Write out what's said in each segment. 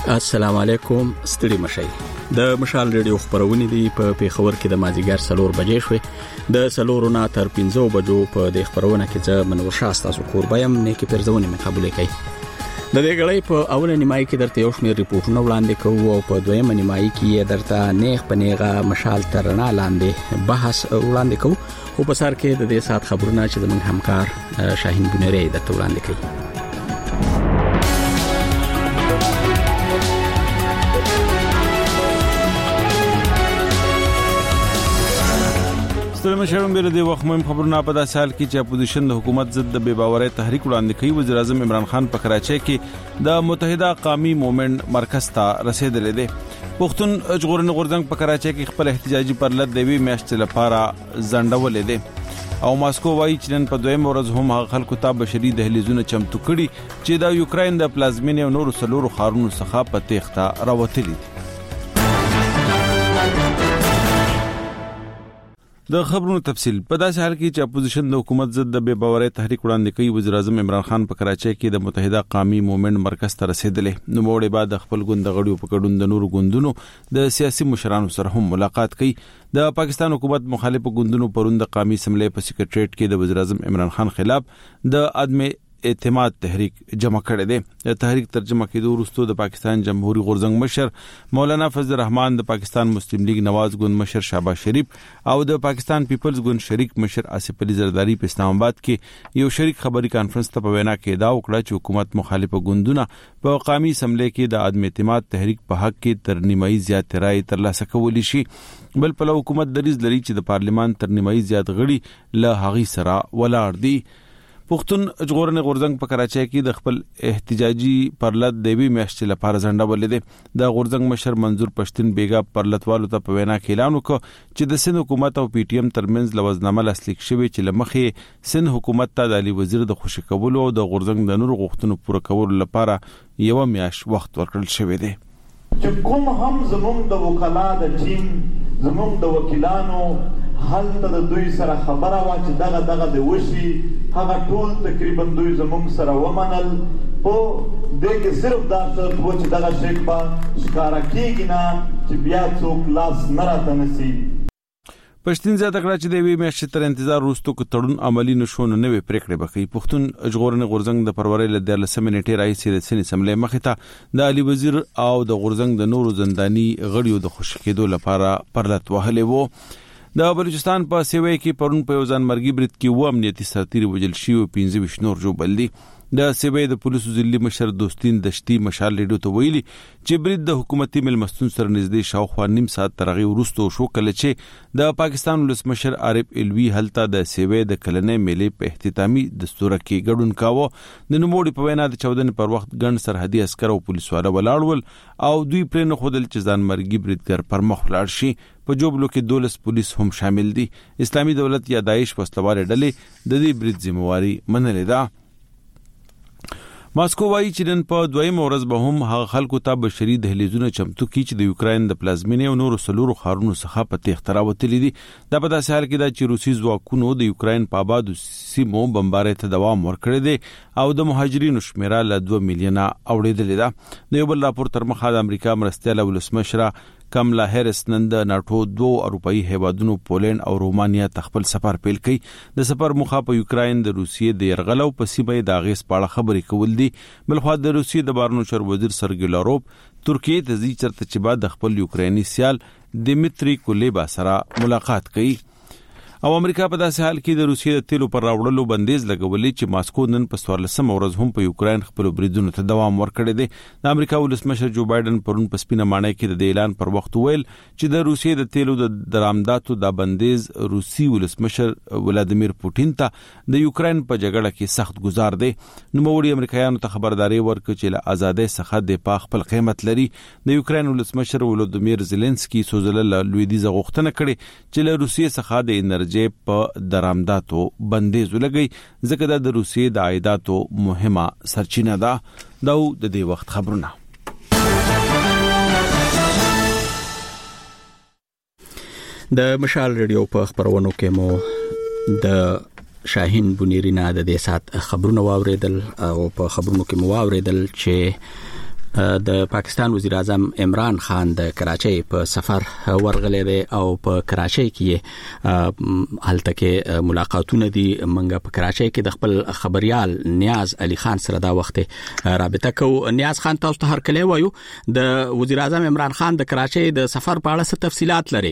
السلام علیکم. ستړي مشئ. د مشال ریډیو خبرونه دي په پیښور کې د مازیګر 4 بجې شوې. د 4 نه تر 5 بجو په د خبرونه کې ځ منور شاسته سو قربایم نه کې پرځونه مقابله کوي. د دې غړې په اوله نیمایي کې درته یو شمېر ریپورتونه وړاندې کوو او په دویمه نیمایي کې درته نیغ په نیغه مشال ترنا لاندې بحث وړاندې کوو. او په سر کې د دې سات خبرونه چې د من همکار شاهین بنيري درته وړاندې کوي. مشرم بیر دی وخت مهم خبرونه په داسې حال کې چې اپوزیشن د حکومت ضد د بے باورۍ تحریک وړاندې کوي. وزیر اعظم عمران خان په کراچۍ کې د متحده قومي موومېنټ مرکز ته رسیدلی دی. پښتون ژغورنې غورځنګ په کراچۍ کې خپل احتجاجي پرلط د وی میاشتې لپاره ځنډولې دی او ماسکو وايي چې نن په دویم ورځ هم هغه خلکو ته بشري دهلیزونه چمتو کړي چې د یوکرين د پلازمینې او نورو سلورو ښارونو څخه په تېښته راوتلي دي. د خبرونو تفصیل په داسې حال کې چې اپوزیشن د حکومت ضد د بے باورۍ تحریک وړاندې کوي. وزیر اعظم عمران خان په کراچۍ کې د متحده قومي موومېنټ مرکز ته رسیدلی. نو وړي بعد خپل ګوند غړیو په ګډون د نورو ګوندونو د سیاسي مشرانو سره هم ملاقات کوي. د پاکستان حکومت مخالف ګوندونو پروند قومي اسمبلی په سیکریټریټ کې د وزیر اعظم عمران خان خلاف د عدم اعتماد تحریک جمع کړی دی. د تحریک ترجمه کېدو وروسته د پاکستان جمهوریت غورځنګ مشر مولانا فضل الرحمن، د پاکستان مسلم لیگ نواز ګوند مشر شهباز شریف او د پاکستان پیپلز ګوند شریک مشر آصف علي زرداری په اسلام آباد کې یو شریک خبري کانفرنس ته په وینا کې دا وکړه چې حکومت مخالف ګوندونه په قومي اسمبلی کې د عدم اعتماد تحریک په حق کې تر نیمایي زیات رائے ترلاسه کولی شي. بل په حکومت دریځ لري چې د پارلیمان تر نیمایي زیات غړي له هغې سره ولاړ دي. پښتون ژغورنې غورځنګ په کراچۍ کې د خپل احتجاجي پرلط د وی میاشتې لپاره ځنډولې دی. د غورځنګ مشر منظور پښتون بیګا پرلطوالو ته په وینا کې اعلان وکړ چې د سند حکومت او پی ټی ایم ترمنځ لوزنامه لاسلیک شوې چې لمخې سند حکومت ته د علي وزیر د خوشی کولو او د غورځنګ د نورو غوښتنو پوره کولو لپاره یو میاش وخت ورکړل شوی دی. چې کوم هم زموږ د وکلا د ټیم زموږ د وکیلانو هلته د دوی سره خبره وه چې دغه د وشي هغه ټول تقریبا دوی زموږ سره ومنل. په دې کې صرف دا شرط و چې دغه شی به ښکاره کېږي نه چې بیا څوک لاس نه راته نسي. پښتون زیاته کړه چې د وی میاشتې تر انتظار وروسته که تړون عملي نشو نو نوې پریکړې به کوي. پښتون ژغورنې غورځنګ د فروری له 13 نیټې راهیسې د سن اسمبلی مخې ته د علي وزیر او د غورځنګ د نورو زنداني غړیو د خوشی کېدو لپاره پرلط وهلې وو. د بلوچستان په سیوی کې پرون په یو ځانمرګي برید کې و امنیتي سرتیري وژل شوي او 15 نور ژوبل دي. د سیوی د پولیسو ضلعي مشر دوستین دشتي مشال ریډیو ته ویلي چې برید د حکومتي ملمستون سره نږدې شاوخوا نیم ساعت تر هغې وروسته شو کله چې د پاکستان ولسمشر عارف الوی هلته د سیوی د کلنۍ میلې په اختتامي دستوره کې ګډون کاوه. د نوموړي په وینا د چاودنې پر وخت ګڼ سرحدي عسکر او پولیسوال ولاړ ول او دوی پرې نه ښودل چې ځانمرګي بریدګر پر مخ ولاړ شي. په جوبلو کې 12 پولیس هم شامل دي. اسلامي دولت یا داعش وسلوارې ډلې د دې برید ذمہواري منلې ده. ماسکو وايي چې نن په دویم ورځ به هم هغه خلکو ته بشري دهلیزونه چمتو کړي چې د یوکرين د پلازمینې او نورو سلورو ښارونو څخه په تېښته راوتلي دي. دا په داسې حال کې ده چې روسي ځواکونو د یوکرين په آبادو سیمو بمبارۍ ته دوام ورکړی دی او د مهاجرینو شمیره له 2 میلیونه اوړېدلې ده. د یو بل راپور تر مخه د امریکا مرستیاله ولسمشره کملا هریس نن د ناټو 2 اروپایي هیوادونو پولند او رومانیا ته خپل سفر پیل کړي. د سفر موخه په یوکرين د روسیې د يرغل او په سیمه د اغیز په اړه خبرې کول دي. بلخوا د روسیې د بهرنیو چارو وزیر سرګی لاروف ترکیې ته ځي چرته چې بعد د خپل یوکریني سیال دیمیتری کولیبا سره ملاقات کوي. او امریکا په داسې حال کې د روسیې د تیلو پر راوړلو بندیز لګولې چې ماسکو نن په 14 ورځ هم په یوکرين خپل بریدونو ته دوام ورکړی دی. د امریکا ولسمشر جو بایدن پرون په سپینه ماڼۍ کې د اعلان پر وخت ویل چې د روسیې د تیلو د درآمداتو د بندیز روسي ولسمشر ولادیمیر پوتین ته د یوکرين په جګړه کې سخت گزار دی. نوموړي امریکایانو ته خبرداري ورکړه چې له آزادۍ څخه د پاخ خپل قیمت لري. د یوکرين ولسمشر ولادیمیر زيلنسکي سوزله لویدیزه غوښتنه کړې چې له روسیې څخه د انرژي په درآمداتو بندیز ولګي ځکه د روسیې د عایداتو مهمه سرچینه ده. دا د دې وخت خبرونه. د مشال ریډیو په خبرونو کې مو د شاهین بنيري نه د دې سات خبرونه واوریدل او په خبرونو کې مو واوریدل چې د پاکستان وزیر اعظم عمران خان د کراچۍ په سفر ورغلی دی او په کراچۍ کې هلته کې ملاقاتونه دي. منګه په کراچۍ کې د خپل خبريال نیاز علي خان سره دا وخت رابطه کو. نیاز خان تاسو ته هر کله وایو د وزیر اعظم عمران خان د کراچۍ د سفر په اړه څه تفصيلات لري؟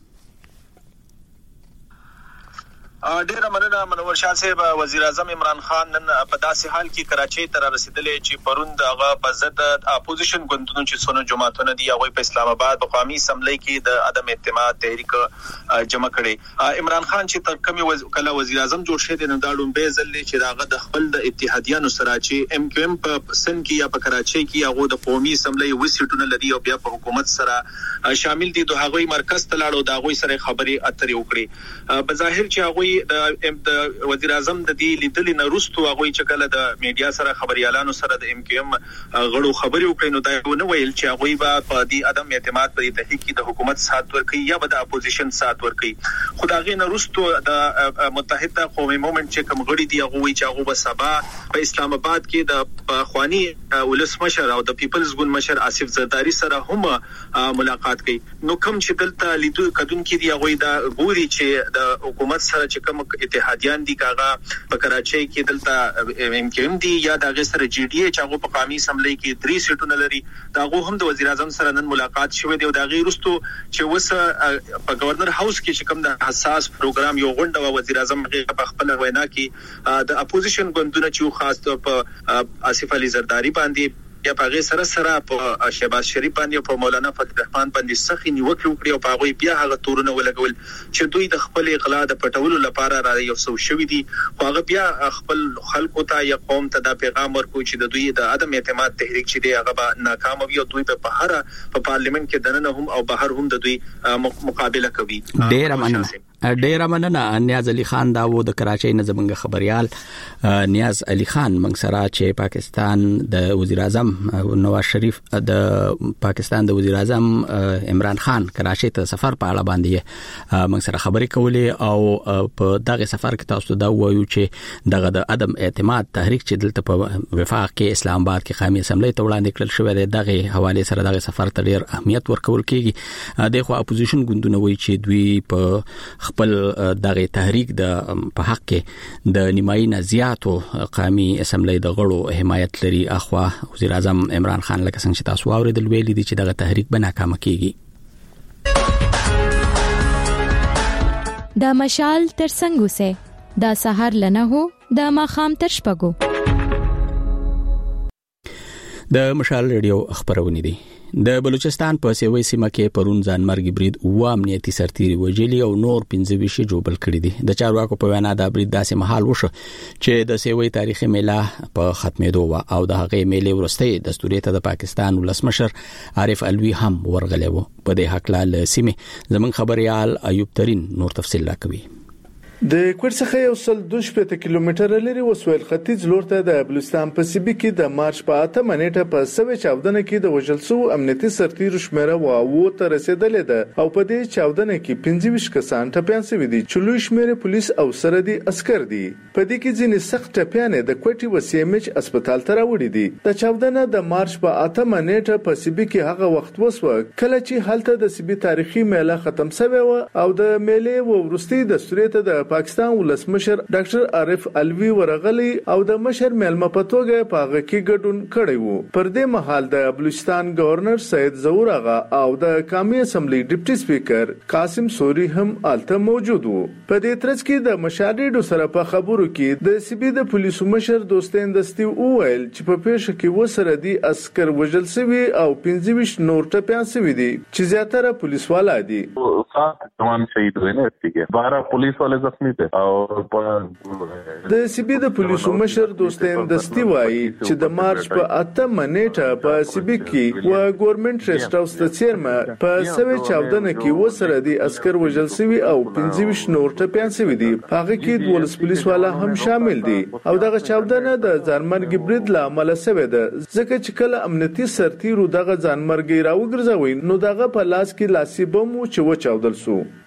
ډیره مننه منور شاه صاحب. وزیر اعظم عمران خان نن په داسې حال کې کراچۍ ته رسیدلې چې پروند هغه په ضد اپوزیشن ګوندونو چې څونه جماعتونه دي هغه په اسلام آباد په قومي اسمبلی کې د عدم اعتماد تحریک جمع کړي. عمران خان چې تر کومي کله وزیر اعظم جوړ شوی دی نو دا ډومبه ځل چې داغه د خپل د اتحادیانو سره چې ام کیو ام په سن کې یا په کراچۍ کې هغه د قومي اسمبلی وسیټونه لري او بیا په حکومت سره شامل دي. دوه هغه مرکز ته لاړو دا هغه سره خبري اترې وکړي. بظاهر چې هغه د وزیر اعظم د دې لیدلې نه وروسته هغه چې کله د میډیا سره خبريالانو سره د ام کیو ام غړو خبري وکړي نو دا نه ویل چې هغه به په دې عدم اعتماد پر تحقیق کې د حکومت سات ورکړي یا به د اپوزیشن سات ورکړي. خدای نه وروسته د متحده قومي مومنت چې کوم غړي دي هغه وی چې هغه به سبا په اسلام آباد کې د خواني ولسمشر او د پیپلز ګوند مشر آصف زرداری سره هم ملاقات کوي. نو کوم چې دلته لیدو کډون کې دی هغه دا ګوري چې د حکومت سره چې کوم اتحادیان دي کاغه په کراچۍ کې دلته ام کیو ام دي یا د غسر جی ډی ایچ هغه په قومي اسمبلی کې 3 سیټونه لري. دا هغه هم د وزیر اعظم سره نن ملاقات شوه دی او دا غیر رستو چې وسه په گورنر هاوس کې چې کوم د حساس پروګرام یو غونډه و وزیر اعظم په خپل وینا کې د اپوزیشن ګوندونو چې خاص طور په آصف علي زرداری باندې یا په غیر سره په شهباز شریف باندې په مولانا فتح الرحمن باندې سخی نیوکه وکړي او په هغه بیا هغه تورونه ولګول چې دوی د خپل اغلا د پټولو لپاره را یو څو شوی دي. خو هغه بیا خپل خلکو ته یا قوم ته د پیغام ورکوي چې د دوی د عدم اعتماد تحریک چې دی هغه به ناکام وي او دوی په بهر په پارلیمنت کې دننه هم او بهر هم د دوی مقابله کوي. ډیر مننه نیاز علي خان دا و د کراچۍ نه زمونږ خبريال نیاز علي خان موږ سره چې پاکستان د وزیر اعظم نواز شریف د پاکستان د وزیر اعظم عمران خان کراچۍ ته سفر په اړه باندې موږ سره خبرې کولې او په دغه سفر کې تاسو دا وایو چې دغه د عدم اعتماد تحریک چې دلته په وفاق کې اسلام آباد کې قومي اسمبلی ته وړاندې کړل شوی دی دغه حواله سره دغه سفر ته ډیر اهمیت ورکول کیږي. دغه اپوزیشن ګوندونه وایي چې دوی په خپل دغه تحریک د په حق کې د نیمایي نه زیاتو قومي اسمبلی د غړو حمایت لري. اخوا وزیر اعظم عمران خان لکه څنګه چې تاسو اوریدل ویلي دي چې دغه تحریک به ناکام کیږي. دا مشال تر څنګه سه دا سحر لنه هو دا ماخام تر شپګو. د مشال ریډیو خبرونه دي. د بلوچستان په سیوی سیمه کې پرون ځانمرګي برید او امنیتي سرتیري وجلی او نور 15 جوړ کړی دي. د چارواکو په وینا دا برید داسې محل وشو چې د سیوی تاریخي میله په ختمېدو و او د هغې میله ورسته دستوري ته د پاکستان ولسمشر عارف الوی هم ورغلی و. په دې حق لاله سیمه زمون خبريال ایوب ترين نور تفصیل راکوي. د کوټ څخه یو سل 2 کیلومتره لري وسویل ختیځ لور ته د بلوچستان په سیبي کې د مارچ په 8 منېټه په 14 کې د وژلسو امنیتي سرتیرو شمیره و ته رسیدلې ده او په دې 14 کې 25 کسان ټپيان شوي دي چې لوی شمیره پولیس او سردي عسكر دي. په دې کې ځینې سخت ټپيان د کوټي وسیمچ هسپتال ته راوړي دي. د 14 د مارچ په 8 منېټه په سیبي کې هغه وخت وسو کله چې هلته د سیبي تاریخي میله ختم شوه او د میله ورستي د سوريته د پاکستان ولسمشر ډاکټر عارف الوی ورغلی او د مشر ملما پتوګه په هغه کې ګډون کړی وو. پر دې مهال د بلوچستان گورنر سید ظهور آغا او د قومي اسمبلی ډیپټي سپیکر قاسم سوري هم الته موجود وو. په دې ترڅ کې د مشاهدو سره په خبرو کې د سیبي د پولیسو مشر دوستین دستي وویل چې په پیښه کې وسره دي عسكر وژل شوی او 15 نور ټپيان شوی دي چې زیاتره پولیس والا دي. تمام شهید ہوئے نا اس کے 12 پولیس والے زخمی تھے اور د سیبي د پولیسو مشر دوستین دستي وایي چې د مارچ په 8 منېټه په سیبي کې و ګورنمنت ریسټ هاوس ته چیرمن په 14 کې وسره دي عسكر وژل شوی او 15 نور ټپيان شوی دي. هغه کې 12 پولیس والا هم شامل دي او دغه 14 د ځانمرګي برید له عمله شوی ده ځکه چې کله امنیتي سرتیرو دغه ځانمرګي راوګرځوي نو دغه په لاس کې لاسي بم چې و چاودل سو.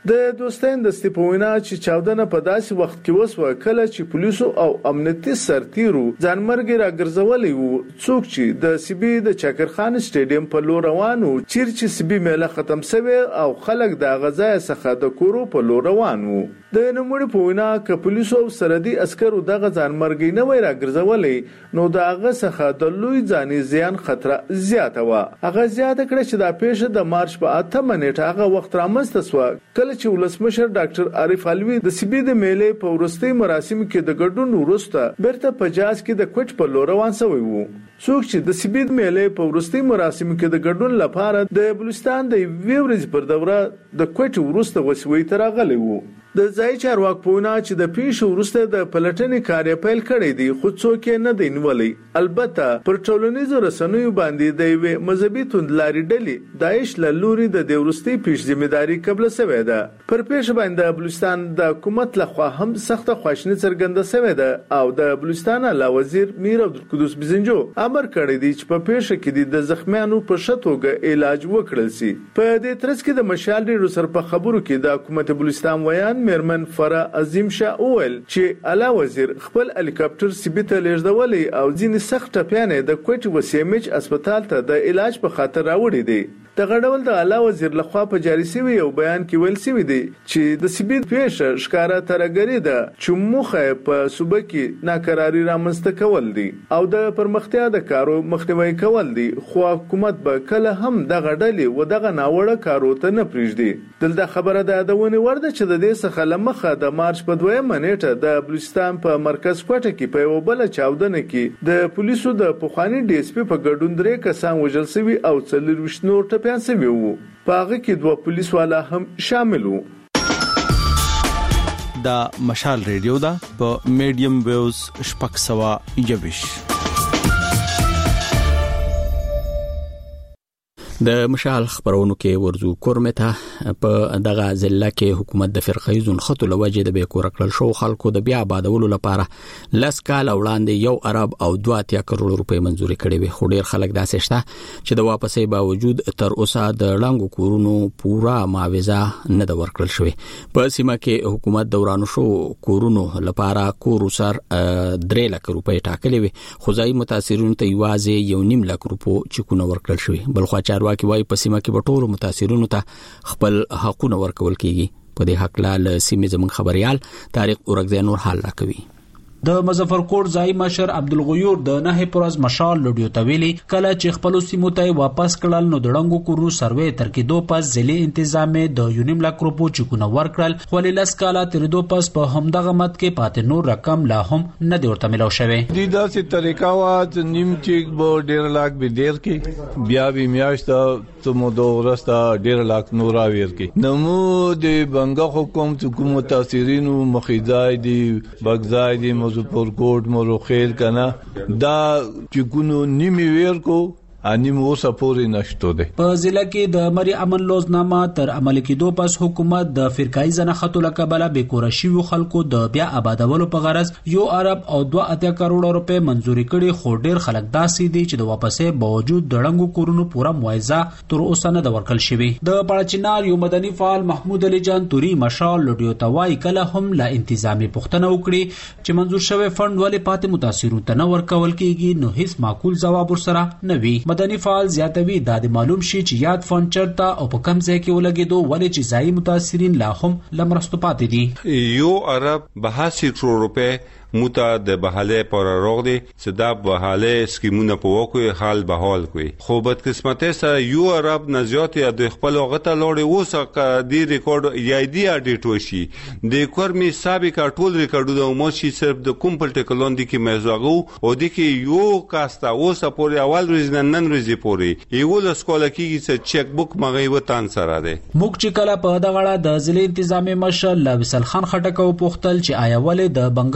د دوستین د استپوینا چې چاودنه په داسې وخت کې وسوه کله چې پولیسو او امنیتي سرتیرو ځانمرګي راګرځولي وو څوک چې د سیبي د چکرخان سټیډیم په لور روان وو چې سیبي میله ختم شوه او خلک د غزای څخه د کورو په لور روان وو د نوموړي په وینا ک پولیسو او سرحدي عسکرو دغه ځانمرګي نه وای راګرځولي نو د هغه څخه د لوی ځاني زیان خطر زیاته و هغه زیاته کړ چې د پیښه د مارچ په 8 منېټه هغه وخت رامنځته شو کله چې ولسمشر ډاکټر عارف علوي د سیبي د میلې په ورستي مراسم کې د ګډون وروسته بیرته په جاز کې د کوټ په لور روان شوی وو څوک چې د سیبي د میلې په ورستي مراسم کې د ګډون لپاره د بلوچستان د ویورز پر دوره د کوټ ورسته وسوي ترغلي وو د ځای چارواک پونه چې د پیښو وروسته د پلټنې کار پیل کړی دی خو څوک نه دی نیولای البته پر ټولنیزو رسنیو باندې د یوې مذهبي توندلاري ډلې داعش له لوري د ورستي پیښ ځمېداري قبل شوې ده پر پیښ باندې بلوچستان د حکومت لخوا هم سخت خواشنی څرګنده شوې ده او د بلوچستان اعلی وزیر میر عبدالقدوس بزنجو امر کړی دی چې په پیښ کې د زخمیانو په شتوګه علاج وکړل شي په دې ترڅ کې د مشال ډیرو سر په خبرو کې د حکومت بلوچستان ویان میرمن فرا عظیم شاه اول چې اعلی وزیر خپل هلیکاپټر سیبي ته لیږدولې او ځینې سخت ټپیانې د کوټ وسیمج هسپتال ته د علاج په خاطر راوړي دي د غډول د اعلی وزیر لخوا په جاری شوی یو بیان کې ویل شوی دی چې د سیبي پیښه ښکارا ترګری ده چې موخه په صوبه کې ناکراری رامنځته کول دي او د پرمختیا د کارو مخنیوي کول دي خو حکومت به کله هم د غډلې و دغه ناوړه کارو ته نه پریږدي دلته خبره ده د ونی ورده چې د دې څخه لمخه د مارچ په 2 منېټه د بلوچستان په مرکز کوټه کې په یو بل چاودنه کې د پولیسو د پوخانی ډي اس پی په ګډون 3 کسان وژل شوي او 40 نور ټپيان شوي وو په هغه کې 2 پولیس والا هم شامل وو دا مشال ریډیو دا په میډیم ویوز شپږ سوا یوش د مشال خبرونو کې ورزو کورمته په دغه ځله کې حکومت د فرقې زونخته لوجه د بیکور کړل شو خلکو د بیا آبادولو لپاره لس کال وړاندې 1 ارب او 2 کروڑ روپۍ منزوري کړې وي خو ډیر خلک داسې شته چې د واپسې باوجود تر اوسه د لاندو کورونو پورا معاوضه نه د ورکړل شوی په سیمه کې حکومت دورانو شو کورونو لپاره کور سر 3 لک روپۍ ټاکلې وي خو ځای متاثرونو ته یوازې 1.5 لک روپۍ چکونه ورکړل شوی بلخو چارواکي وايي په سیمه کې بټولو متاثرونو ته خپل حقونه ورکول کیږي په دې حق لا سیمه زمون خبريال طارق اورګزای نور حال راکوي د مظفرکوټ ځای مشر عبدالغیور د نه پرز مشال لډیو تویلی کله چې خپل سیمو ته واپس کړل نو د ډنګو کورو سروې تر کې 2 پس ځلې انتظامې د 1.5 لک روپو چکونه ورکړل خو لاس کاله تر 2 پس په همدغه مت کې پاتې نور رقم لا هم نه دی ورته ملو شوی د داسې طریقه وا چې نیم چیک به 1.5 لک به ډیر کې بیا به میاشت ته مو دوه ورسته 1.5 لک نور اویر کې نمو د بنګا حکومت متاثرینو مخیزای دی بغزای دی پر کوټ مو خیر کنه دا چې نیمه ویر کو اني مو سپوري نشته ده په ضلع کې د مری امن لوزنامه تر عمل کېدو پس حکومت د فرقای زنخته لقبله به کورشي خلکو د بیا آبادولو په غرض 1 ارب او 2 کروڑ روپے منزوري کړي خو ډیر خلک داسې دي چې د واپسې باوجود د ډنګو کورونو پورا معاوضه تر اوسه نه د ورکل شوی د پړچنار یو مدني فعال محمود علي جان توري مشال لډیو توای کله هم لا انتظامی پښتنه وکړي چې منزور شوی فند ولې پاتې متاثرو ته نه ورکول کیږي نو هیڅ معقول جواب ورسره نه وی مدني فعال زیاتوي د معلوم شي چې یاد فند چرته او په کم ځای کې ولګیدو ولې چې ځای متاثرین لا هم لمرستو پاتې دي 1 ارب 82 کروڑ روپے موتا د بحاله پر روغ دي صدا بحاله سکیمونه په وکوي حال بحال کوي خو بد قسمته سره 1 ارب نزيات یا د خپل غته لوري وسه دی ریکارډ یا دی اډیټ وشي د کورمي سابق ټول ریکارډونه مو شي صرف د کومپل ټیکلوندي کې مزاغو او د کې یو کاستا وسه پورې اول ورځ نن ورځ پورې یو له سکول کې چې چک بوک مغي وتان سره ده موږ چې کله په دغه د ضلع انتظامی مشر لویسل خان خټکو پوښتل چې آیا ولې د بنګو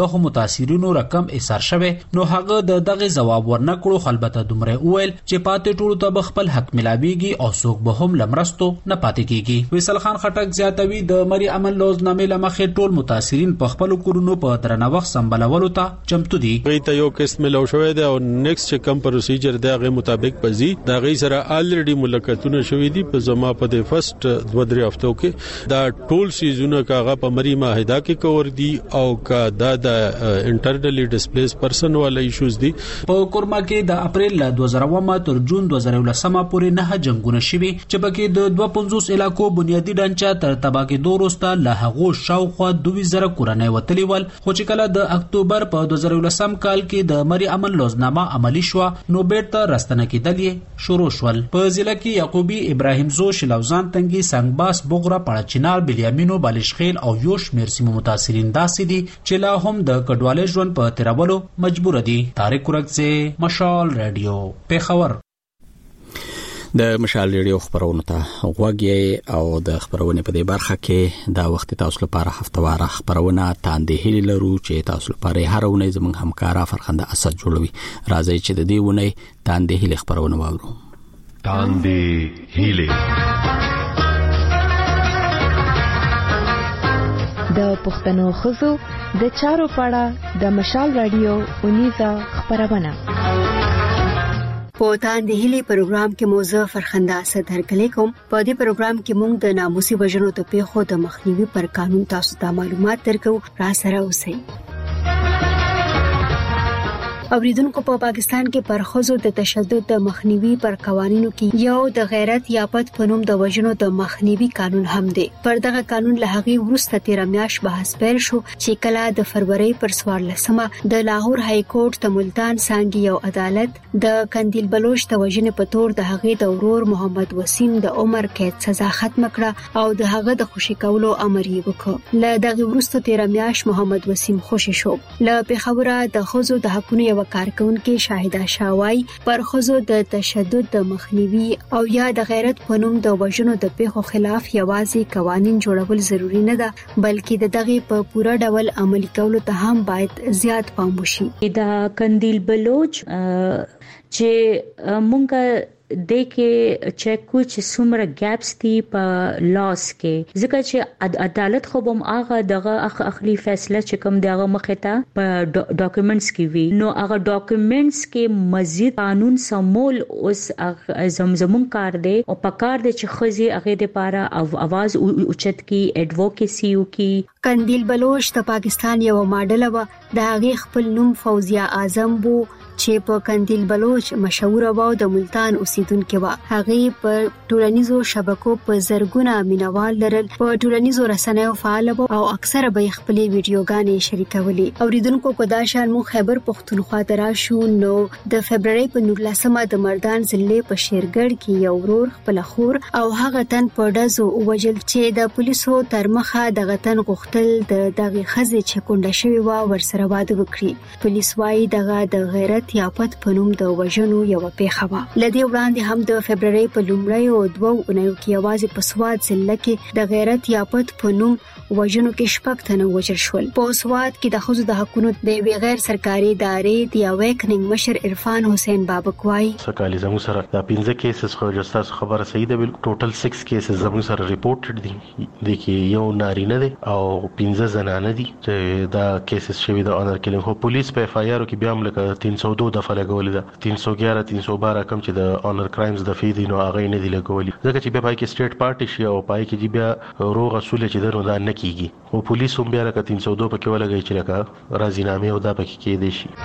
متاثرینو رقم ایثار شوه نو هغه د دغه جواب ورنکړو خلبته دومره وویل چې پاتې ټولو ته خپل حق ملاويږي او څوک به هم لمرستو نه پاتې کیږي. ویسل خان خټک زیاتوي د مری امن لوزنامې لمخې ټول متاثرین په خپل کورونو په درنه وخت سمبلولو ته چمتو دي. غي ته یو قسط ملو شوې ده او نیکست چې کم پروسیجر دی هغه مطابق پزي دا غي سره الریډي ملاقاتونه شوې دي په زما په د فرست 2-3 هفتو کې دا ټول سیزونه کاغه په مری معاهده کې کور دي او کا دا د انټرنلی ډیسپلیس پرسن والا ایشوز دي. په کورما کې د اپریل 2000 تر جون 2019 پورې نه جنگونه شوي چې پکې د 250 علاقو بنیادی ډانچه تر تباہ کېدو وروسته له هغو شاوخوا 2000 کورنۍ وتلي ول خو چې کله د اکتوبر په 2019 کال کې د مری امن لوزنامه عملی شو نو بیرته راستنه کېدل یې شروع شول. په ضلع کې یعقوبی ابراهیم زو شلوزان تنگي سنگباس بوغرا پړچینار بلیامینو بالشخیل او یو شمیر سیمو متاثرین داسې دي چې لا هم د کډوالۍ ژوند په تیرولو مجبور دي. طارق ورکزه مشال رادیو پیښور. د مشال ریډیو خبرونه ته غوږی او د خبرونه په دې برخه کې دا وخت تاسو لپاره هفتواره خبرونه تاندې هلي لرو چې تاسو لپاره هر ونه زموږ همکارا فرخنده اسد جوړوي. راځي چې د دې ونه تاندې هلي خبرونه واورو. تاندې هلي د پښتنو خزو د چارو پاړه د مشال رادیو اونیزه خبرونه پوتان د هلي پروګرام کې موضوع فرخنده اسد هرکلی کوم. په دې پروګرام کې موږ د ناموسي وژنو ته پیښو د مخنیوي پر قانون تاسو ته معلومات درکو. را سره اوسئ. اوریدونکو په پاکستان کې پر ښځو د تشدد د مخنیوي پر قوانینو کې یو د غیرت یافت په نوم د وژنو د مخنیوي قانون هم دی. پر دغه قانون له هغې وروسته 13 میاشت بحث پیل شو چې کله د فروری پر 14 د لاهور های کورټ ته ملتان سانګي یو عدالت د قندیل بلوچ د وژنې په تور د هغې د ورور محمد وسیم د عمر قید سزا ختم کړه او د هغه د خوشي کولو امر یې وکړ. له دغه وروسته 13 میاشت محمد وسیم خوشي شو. له پیښوره د ښځو د حقوقو وکارکونکو شاهده شاوای پر ښځو د تشدد د مخنیوي او یا د غیرت په نوم د وژنو د پیښو خلاف یوازې قوانین جوړول ضروری نه ده بلکې د دغه په پوره ډول عملي کولو ته هم باید زیات پام وشي. دا قندیل بلوچ چې مونږه د کې چیک کو چې څومره ګیپس دي په لاس کې ځکه چې عدالت خو هم هغه دغه اخلي فیصله چې کوم دغه مخه ته په ډاکومېنټس کې وي نو هغه ډاکومېنټس کې مزید قانون سمول اوس زمزمون کار دی او په کار دی چې خزي هغه د لپاره आवाज اوچت کی ایڈوکیسی کی. قندیل بلوچ د پاکستان یو ماډل و د هغه خپل نوم فوزیه اعظم وو چې په قندیل بلوچ مشهور و د ملتان اوسیدونکو و. هغه په ټولنیزو شبکو په زرګونه مینوال لرل په ټولنیزو رسنیو فعال او اکثره به خپل ویډیوګانې شریکولې. اوریدونکو کو دا شان مو خیبر پختونخوا ته راشو نو د فبرवरी په 19 د مردان ضلع په شیرګړ کې یو ورور خپل خور او هغه تن په ډزو وجل چې د پولیسو تر مخه دغه تن غختل دغه خزې چې کونډه شوی و ورسره واده وکړي. پولیس وايي دغه د غیرت یافت په نوم د وژنو یو پیښه و. لدی وړاندې هم د فبرवरी په لومړی او 2 اونیو کې یوازې په سواد ضلع کې د غیرت یافت په نوم وژنو کې شپږ تنه وژل شول. په سواد کې د ښځو د حقوقو د غیر سرکاري ادارې د اویکننګ مشر عرفان حسین بابک وايي سکالي زموږ سره د 15 کیسز خو جستاس خبره صحیح ده ټوټل 6 کیسز زموږ سره ریپورټډ دي د کې یو نارینه دي او 15 زنانه دي چې دا کیسز شوی د اونر کلینګ خو پولیس په اف آی آر کې بیا هم لکه 302 دفعه لګولې ده 311 312 کم چې د اونر کرایمز د فیدی نو هغه نه دی لګولې ځکه چې بیا پای کې سټیټ پارټي شي او پای کې بیا روغ اصول چې درنو دا نه کیږي او پولیس هم بیا لکه 302 پکې ولګي چې لکه راځینامه او دا پکې کې دي شي.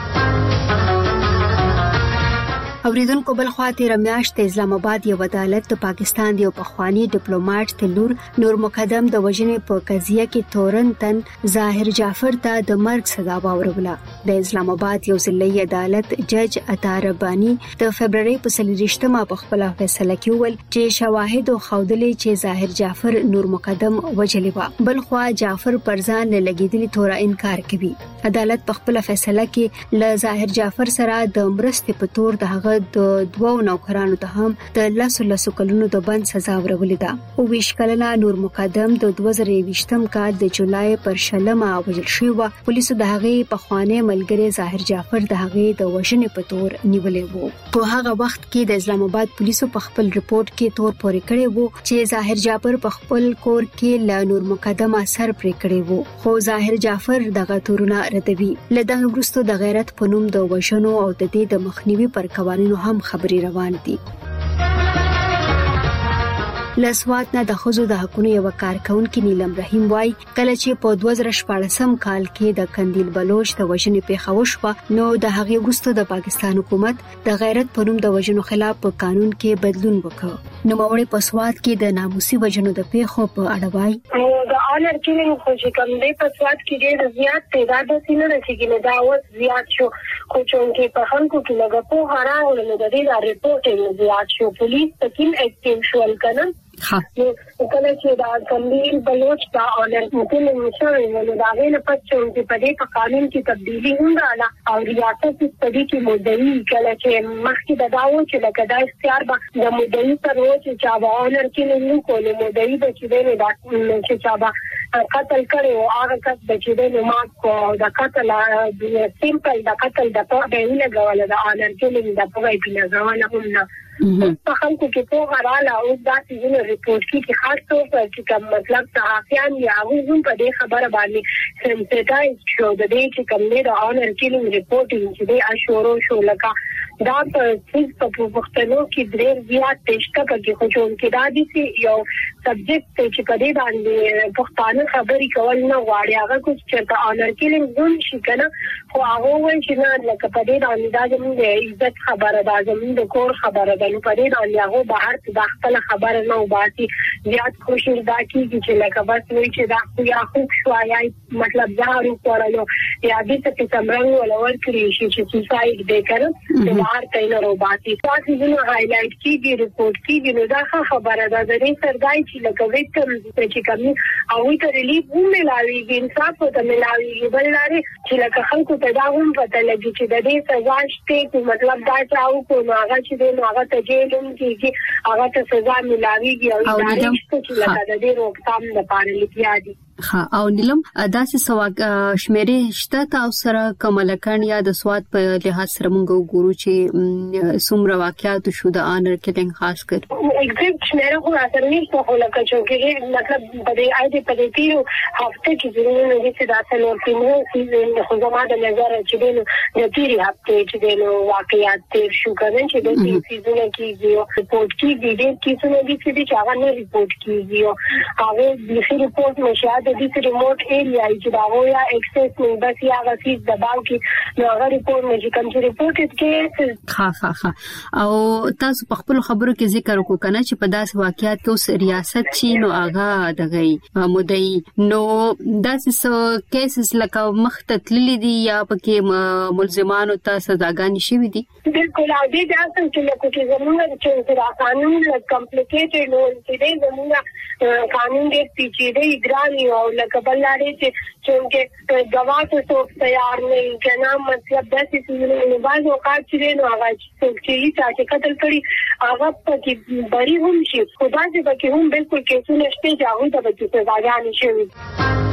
اوریدونکو بل خوا 13 میاشت اسلام آباد یو عدالت د پاکستان دی او پخوانی ډیپلوماټ تلور نور مقدم د وژنې په قضیه کې تورنتن ظاهر جعفر ته د مرګ سزا ورکړه. د اسلام آباد یو ځلي عدالت جج عطا رباني د فبرवरी په 23مه په خپل فیصله کې ویل چې شواهد او خودلې چې ظاهر جعفر نور مقدم وجلی و بل خو جعفر پرزان لګیدلی تور انکار کوي عدالت په خپل فیصله کې ل ظاهر جعفر سره د مرستې په تور دغه د دوو نوکرانو ته هم د لاسو کلونو د بند سزا ورولې ده او ویش کلنه نور مقدم د 2020م کال د جولای پر شلمه وژل شوی و پولیسو د هغه په خوانه ملګری ظاهر جعفر د هغه د وژنې په تور نیولې وو په هغه وخت کې د اسلام آباد پولیسو په خپل ریپورت کې تور پورې کړی وو چې ظاهر جعفر په خپل کور کې ل نور مقدم اثر پرې کړی وو خو ظاهر جعفر دغه تورونه ردوي لدغه وروسته د غیرت په نوم د وژنو او د دې د مخنیوي پر قوانینو هم خبري روان دي لسوات نه د خزو د حقونو یو کارکونکو نیلم رحیم وای کله چې په 2014 کال کې د قندیل بلوچ د وژنې پیښه وشوه نو د هغه وروسته د پاکستان حکومت د غیرت په نوم د وژنو خلاف په قانون کې بدلون وکړ نو موري په سوات کې د ناموسي وژنو د پیښو په اړه وای د آنر کیلینګ خو چې کوم دی په سوات کې ډېر زیات تعداد سینه رسیدلی دا اوس زیات شو خو چې په خلکو کې لږه په هراول نو د دې ریپورټ زیات شو پولیس تکین اکټیو شول کنه کله چې دا قندیل بلوچ دا آنر کیلینګ مشوي نو دا غیر پڅون چې په دې قانون کې تبدیلی هم رااله او ریاست په دې کې مدعي کله چې مخکې د داو چې لکه دا اختیار به د مدعي تر چې چا آنر کیلینګ کولې مدعي به چې دی دا چې چا قتل کړي او هغه کس چې دی نو ما د قتل د سیمپل د قتل د په ډول لګول د آنر کیلینګ د په وایي لګول هم نه په خلکو کې په غراله او دا چې ریپورت کې خاص طور پر چې کوم مطلب صحافیان یا هغه هم په دې خبره باندې سنسټایز شو د دې چې کوم نه د آنر کیلینګ ریپورټینګ چې د اشورو شو لکه دا په پښتنو کې ډېر زیات تشکه پکې خو جون کې دا دي چې یو سبجیکټ چې په دې باندې پښتانه خبري کول نه غواړي هغه چې د آنر کیلینګ زون شي کنه خو هغه وایي چې نه لکه په دې باندې دا زموږ د عزت خبره ده زموږ د کور خبره ده نو په دې باندې هغه بهر د خپل خبره نه وباسي زیات خوشی دا کیږي چې لکه بس وایي چې دا خو یا خو شو یا مطلب ظاهر کولو یا دې ته څنګه ولور کړی شي چې سوساید دې کړو د بهر تاینه وباسي تاسو زنه هایلایټ کیږي ریپورت کیږي نو دا خبره ده د دې سردای چې لکه وکټم چې کومي او ته ریلیف هم ملاوي انصاف ته ملاوي بل لري چې لکه خلکو ته دا هم پته لګي چې د دې سزا شته مطلب دا چاو کو نو هغه چې د هغه ته جیلون کیږي هغه ته سزا ملاويږي او دا چې لکه د دې روکثام لپاره لیکیا دي او نیلم داسې سواک شمیرې شته تاسو سره کملکان یا د سواد په لحاظ سره موږ ګورو چې څومره واقعیت شو د آنر کیلینګ خاص کر ایگزیکټ شمیرې خو اثر نشته خو لکه چې مطلب په دې اې په دې تیرو هفته کې ضروري نه چې دا څلور پیمو چې خو زما د نظر چې د تیری هفته چې د واقعیت تیر شو کنه چې د دې سیزونه کې ریپورت کیږي د کیسونو دي چې هغه نه ریپورت کیږي هغه د ریپورت نشه د دې ریموټ ایریا چې دا ویا اکسس نه بس یا غسیز دباو کې نو هغه ریپورت نه چې کوم چې ریپورټ کې ها او تاسو په خپل خبرو کې ذکر وکړو کنه چې په داسې واقعیت کې ریاست چې نو هغه دغه مدعي نو داسې کیسز لکه مختتللی دي یا پکې ملزمانو ته سزاګانې شوي دي بالکل او دې ځکه چې لکه چې زموږ چې قانون کمپلیکیټډ نو چې زموږ قانون دې پیچیده ګرانی او لکه بلاره چې گواه ته تیار نه کنا مطلب داسې چې نو باز اوقات چې نو هغه چې قتل کړي هغه په بری هم شي خدا دې پکې هم بالکل کیسونه شته چې هغه ته به سزاګانې شي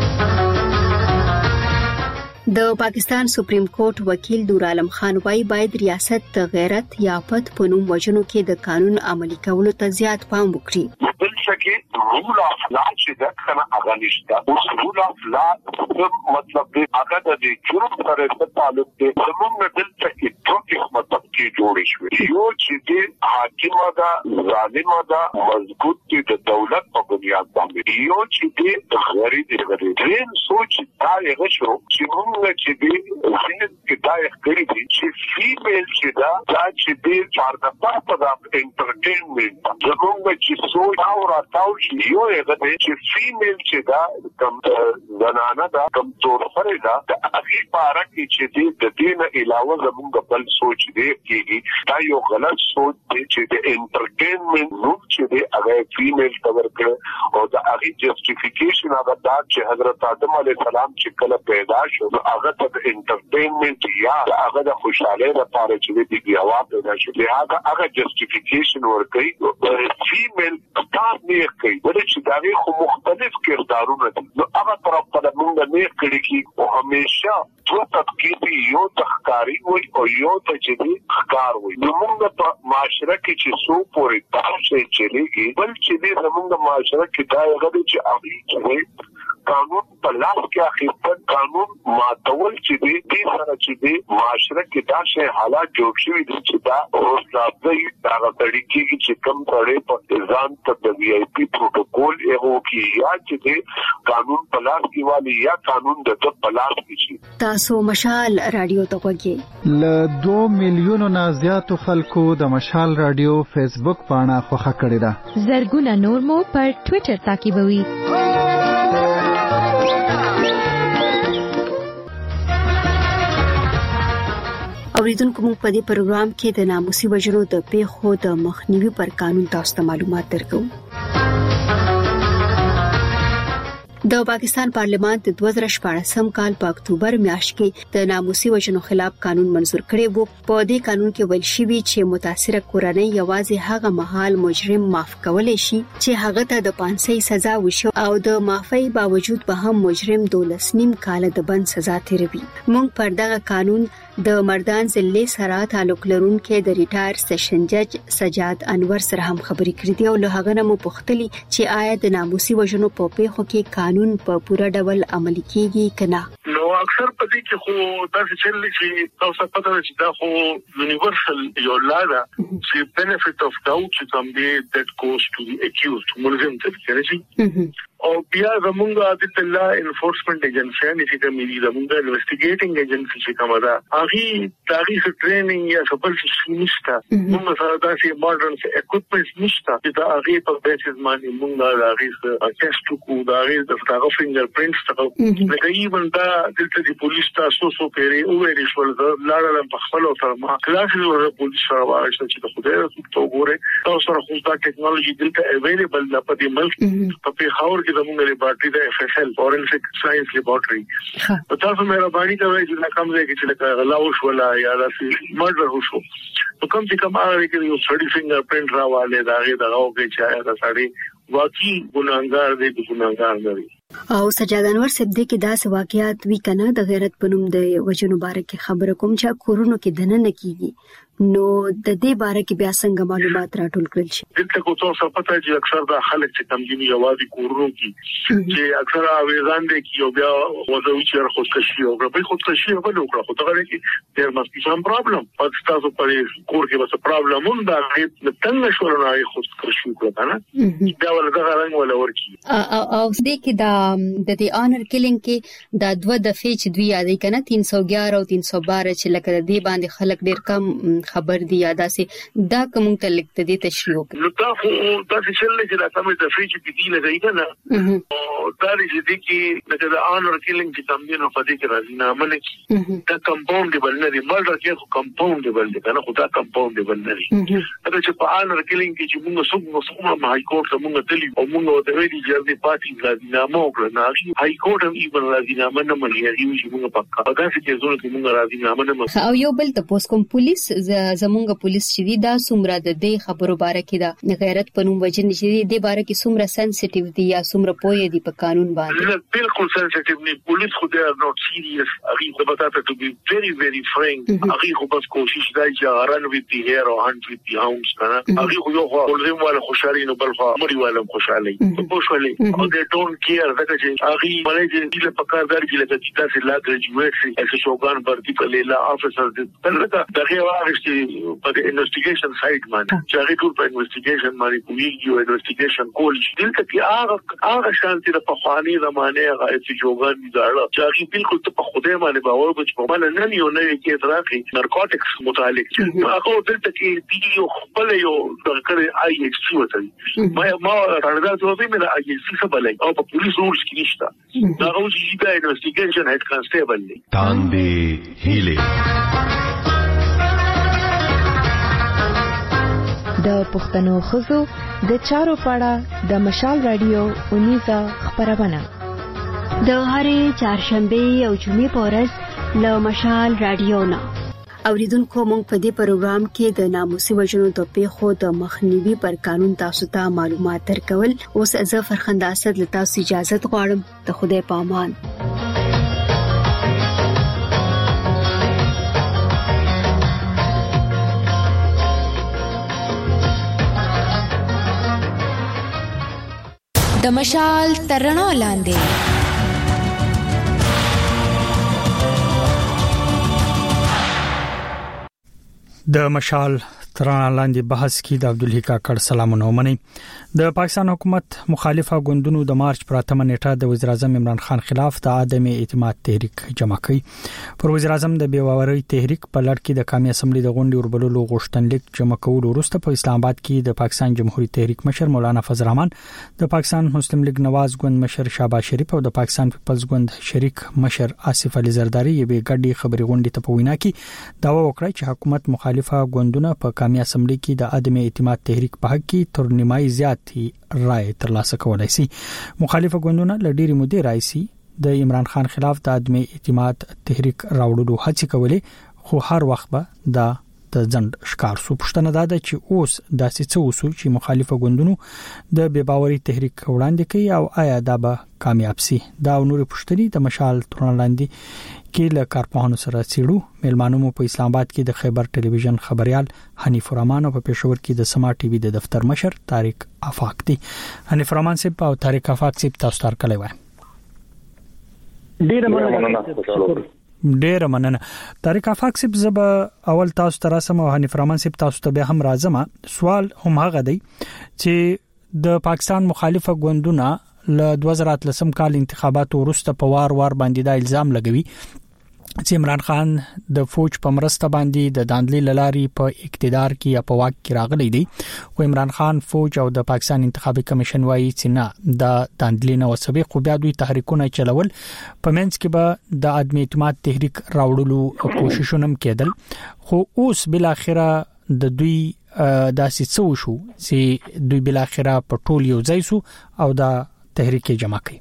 د پاکستان سپریم کورټ وکیل نور عالم خان وايي باید ریاست د غیرت یا پد په نوم وژنو کې د قانون عملي کولو ته زیات پام وکړي بل شکه رول اف لا چې د کنه هغه نشته اوس رول اف لا مطلب دی هغه د جرم سره تعلق دی زموږ د دل چې ټوکی مطلب طبقه جوړې شوې. یو چې د حاکمه دا ظالمه دا مضبوط دي د دولت په بنیاد باندې، یو چې د غریب درین سوچ دا یې شو چې موږ چې د ځین کې دا یې دي چې فیمیل چې دا چې د فارغ په دا انټرټینمنت زموږ چې سوچ او راتاو چې یو یې چې فیمیل چې دا کم زنانه دا کم تور سره دا هغه پاره کې چې د دین علاوه زموږ بل سوچ دی کېږي دا یو غلط سوچ دی چې د انټرټینمنت نو چې دی هغه فیمیل کور کړ او دا هغه جسټیفیکیشن هغه دا چې حضرت آدم علیه السلام چې کله پیدا شو هغه د انټرټینمنت یا هغه د خوشاله لپاره چې دی بیا پیدا شو هغه جسټیفیکیشن ورکړي فیمیل تاسو نه کوي ولې چې دا خو مختلف کردارونه دي نو هغه طرف ته موږ نه کړی کی او همیشه دوه طبقې یو تخکاری وي او یو ته چې ښکار وي نو موږ په معاشره کې چې سو پورې تاسو چلیږي بل چې دې زموږ معاشره کې دا یو چې هغه قانون په لاس کې اخیستل قانون ماتول چې دې سره چې دې معاشره کې دا شی حالات جوړ شوي دي چې دا اوس راځي دا غوړي کې چې کم ځړې په ځان ته د وی آی پی پروتوکول یو کې یا چې دې قانون په لاس کې والی یا قانون د په لاس کې شي. تاسو مشال رادیو ته وګورئ. ل 2 میلیونو نه زیات خلکو د مشال رادیو فیسبوک پاڼه خوښه کړې ده. زرګونه نور مو پر ټوئیټر تعقیبوي. اوریدونکو موږ په دې پروګرام کې د ناموسي وژنو د پیښو د مخنیوي پر قانون تاسو ته معلومات درکوم. د پاکستان پارلمان د 2014 کال په اکتوبر میاشت کې د ناموسي وژنو خلاف قانون منزور کړی وو. په دې قانون کې ویل شوی چې متاثره کورنۍ یوازې هغه مهال مجرم معاف کولای شي چې هغه ته د پانسۍ سزا وشي او د معافۍ باوجود به هم مجرم 12.5 کال د بند سزا تیروي. موږ پر دغه قانون د مردان ضلع سره تعلق لرونکي د ریټایر سیشن جج سجاد انور سره هم خبرې کړې دي او له هغه نه مو پوښتلي چې آیا د ناموسي وژنو په پیښو کې قانون په پوره ډول عملي کیږي کنه. نو اکثر په دې کې خو تاسو چې تاسو پته لرئ چې دا خو یونیورسل یو لاده چې benefit of doubt چې کوم دی that goes to the accused ملزم ته کېږي او بیا زمونږ عادت الله انفورسمنت ایجنسی چې کومې دي زمونږ انویسټیګیټینګ ایجنسی چې کومه ده هغه تاریخ ټریننګ یا خپل څه نشته موږ سره داسې ماډرن اکوپمنټس نشته چې دا هغه په بیسس باندې موږ هغه ټیسټ کوو دا هغه فینګر پرینټس ته لکه ایون دا دلته د پولیس تاسو پیری او ویل شو لاړل په خپل سره ما کلاس ور پولیس سره واښه چې خدای رسول ته وګوره تاسو سره خو دا ټیکنالوژي دلته اویلیبل ده په دې ملک په پیښور زموږ لیبارټری د اف اس ال فورنسیک ساينس لیبارټری په تاسو مهرباني کوئ چې دا کوم ځای کې چې لکه غلاوش ولا یا داسې مرډر وشو نو کوم چې کوم هغه کې یو سړی فینګر پرینټ راواله دا هغه دغه کې چې دا سړی واقعي ګناهګار دی ګناهګار دی. او سجاد انور صاحب دې کې داسې واقعیات وی کنه د غیرت پنوم د وجنو باره کې خبره کوم چې کورونو کې دننه کیږي نو د دې باره کې بیا څنګه معلومات راټول کړل شي. دلته کو تاسو پته چې اکثر د خلک چې کمجنی یوازې کورونو کې چې اکثر اویزان دي کې او بیا وځوي چې خودکشي او به خودکشي په لوکړه خو ته کې ډیر مستی سم پرابلم پات تاسو په کور کې وسه پرابلم هم دا د تنګ شو نه خودکشي وکړه نه دا ولدا غرنګ ولا ورکی او دې کې د دې آنر کیلینګ کې دا دوه دفعې چې دوی یادې کنه 311 او 312 چې لکه دې باندې خلک ډیر کم خبر دی یاده سي دا کوم ته لیکته دي تشریح وکړه. نو دا چې چې دا کومه د فری چې دی نه دی نه او دا چې دي کې د آنر کیلینګ چې تم نه په دې کې راځي نه منه دا کمپاوندبل نه دی مرډر کې کمپاوندبل دی کنه خو دا کمپاوندبل نه دی دا چې په آنر کیلینګ کې چې موږ څومره هاي کورټ ته موږ تللی او موږ د ویلي جرني پارټي راځي نه مو کړ نه هاي کورټ هم ایبن راځي نه منه ملي چې موږ پکا دا چې زونه کې موږ راځي نه منه او یو بل ته پوس کوم پولیس زمونږ پولیس چې دی دا څومره د دې خبرو باره کې دا غیرت پنوم وجن چې دی د باره کې څومره سنسټیو دی یا څومره پوهه دی په قانون باندې بالکل سنسټیو نه پولیس خو دی نوٹ سیریس هغه خو بتاته ټو بی ویری ویری فرانک هغه خو بس کوشش دی چې رن وذ دی هیر او هانت وذ دی هاونز کنه هغه خو یو ولزم ولا خوشالي نو بل خو مری ولا خوشالي په خوشالي او دې ډونټ کیر دا چې هغه ملي چې په کار درځي لکه چې تاسو لا ګریجویټ شي چې شوګان ورتي په لیلا افیسر دې دغه واغ چې په انویسټیګیشن سایت باندې چې هغه ټول په انویسټیګیشن باندې کوي او انویسټیګیشن کول شي دلته کې هغه شانتي د پخوانی زمانه هغه چې جوګان دي چې هغه بالکل ته په خوده باندې باور کوي چې په باندې نه یو نه کې تراخي نارکوټکس متعلق چې هغه دلته کې دی یو خپل یو دغه آی ایکس سی وته ما راځه ته به مې آی ایکس سی سبلای او په پولیس رولز کې نشته دا روزي دا انویسټیګیشن هډ کانسټیبل دی تاندې هیله د پښتنو خزو د چارو پاړه د مشال رادیو اونیزه خبرونه د هرې چهارشنبه او جمعې په ورځ له مشال رادیو نه اوریدونکو موږ په دې پروګرام کې د ناموسي وژنو د پیښو د مخنیوي پر قانون تاسو ته معلومات درکول. اوس زه فرخنده اسد له تاسو اجازه غواړم. ته خدای په امان. د مشال ترڼو لاندې د مشال ترڼو لاندې بحث کې د عبدالحی کاکړ سلامونه ومني. د پاکستان حکومت مخالفه ګوندونو د مارچ پر 8 نیټه د وزیر اعظم عمران خان خلاف د عدم اعتماد تحریک جمع کړ. پر وزیر اعظم د بیواوري تحریک په لړ کې د قومي اسمبلی د غونډې وربلولو غوښتنلیک جمع کول وروسته په اسلام آباد کې د پاکستان جمهوریت تحریک مشر مولانا فضل الرحمن، د پاکستان مسلم لیگ نواز ګوند مشر شهباز شریف او د پاکستان پیپلز ګوند شریک مشر آصف علي زرداری یې ګډي خبري غونډې ته په وینا کې داوا وکړه چې حکومت مخالفه ګوندونه په قومي اسمبلی کې د عدم اعتماد تحریک په حق کې تر نیمایي زیات رائے ترلاسه کولای شي. مخالفه ګوندونه لډيري مودې راځي د عمران خان خلاف د عدم اعتماد تحریک راوړلو هڅه کولې، خو هر وخت به د ځند ښکار سو. پښتنه ده چې اوس داسې څه وسو چې مخالفه ګوندونو د بیباوري تحریک وړاندې کوي او آیا دا به کامیاب سي. دا نور پښتني د مشال ترڼو لاندې کې له کارپوهانو سره سیړو. میلمانو په اسلام آباد کې د خیبر ټلویزیون خبريال حنیف الرحمن او په پېښور کې د سما ټي وي د دفتر مشر طارق افاق دي. حنیف الرحمن صاحب او طارق افاق صاحب تاسو ته کله وای. ډیر مننه. طارق افاق صاحب زب اول تاسو ته راسم او حنیف الرحمن صاحب تاسو ته به هم راځم. سوال هم هغه دی چې د پاکستان مخالفه ګوندونه له 2013 کال انتخاباتو وروسته په وار باندې دا الزام لګوي چې عمران خان د فوج په مرسته باندې د داندلي للاري په اقتدار کې یا په واک کې راغلی دی. خو عمران خان فوج او د پاکستان انتخابي کمیشن وايي چې نه د داندلي نو سبق خو بیا دوی تحریکونه چلول په منځ کې به د عدم اعتماد تحریک راوړلو کوششونه کېدل. خو اوس بل اخره د دوی داسې څه وشو چې دوی بل اخره په ټول یو ځای سو او دا تحریک جمع کړي.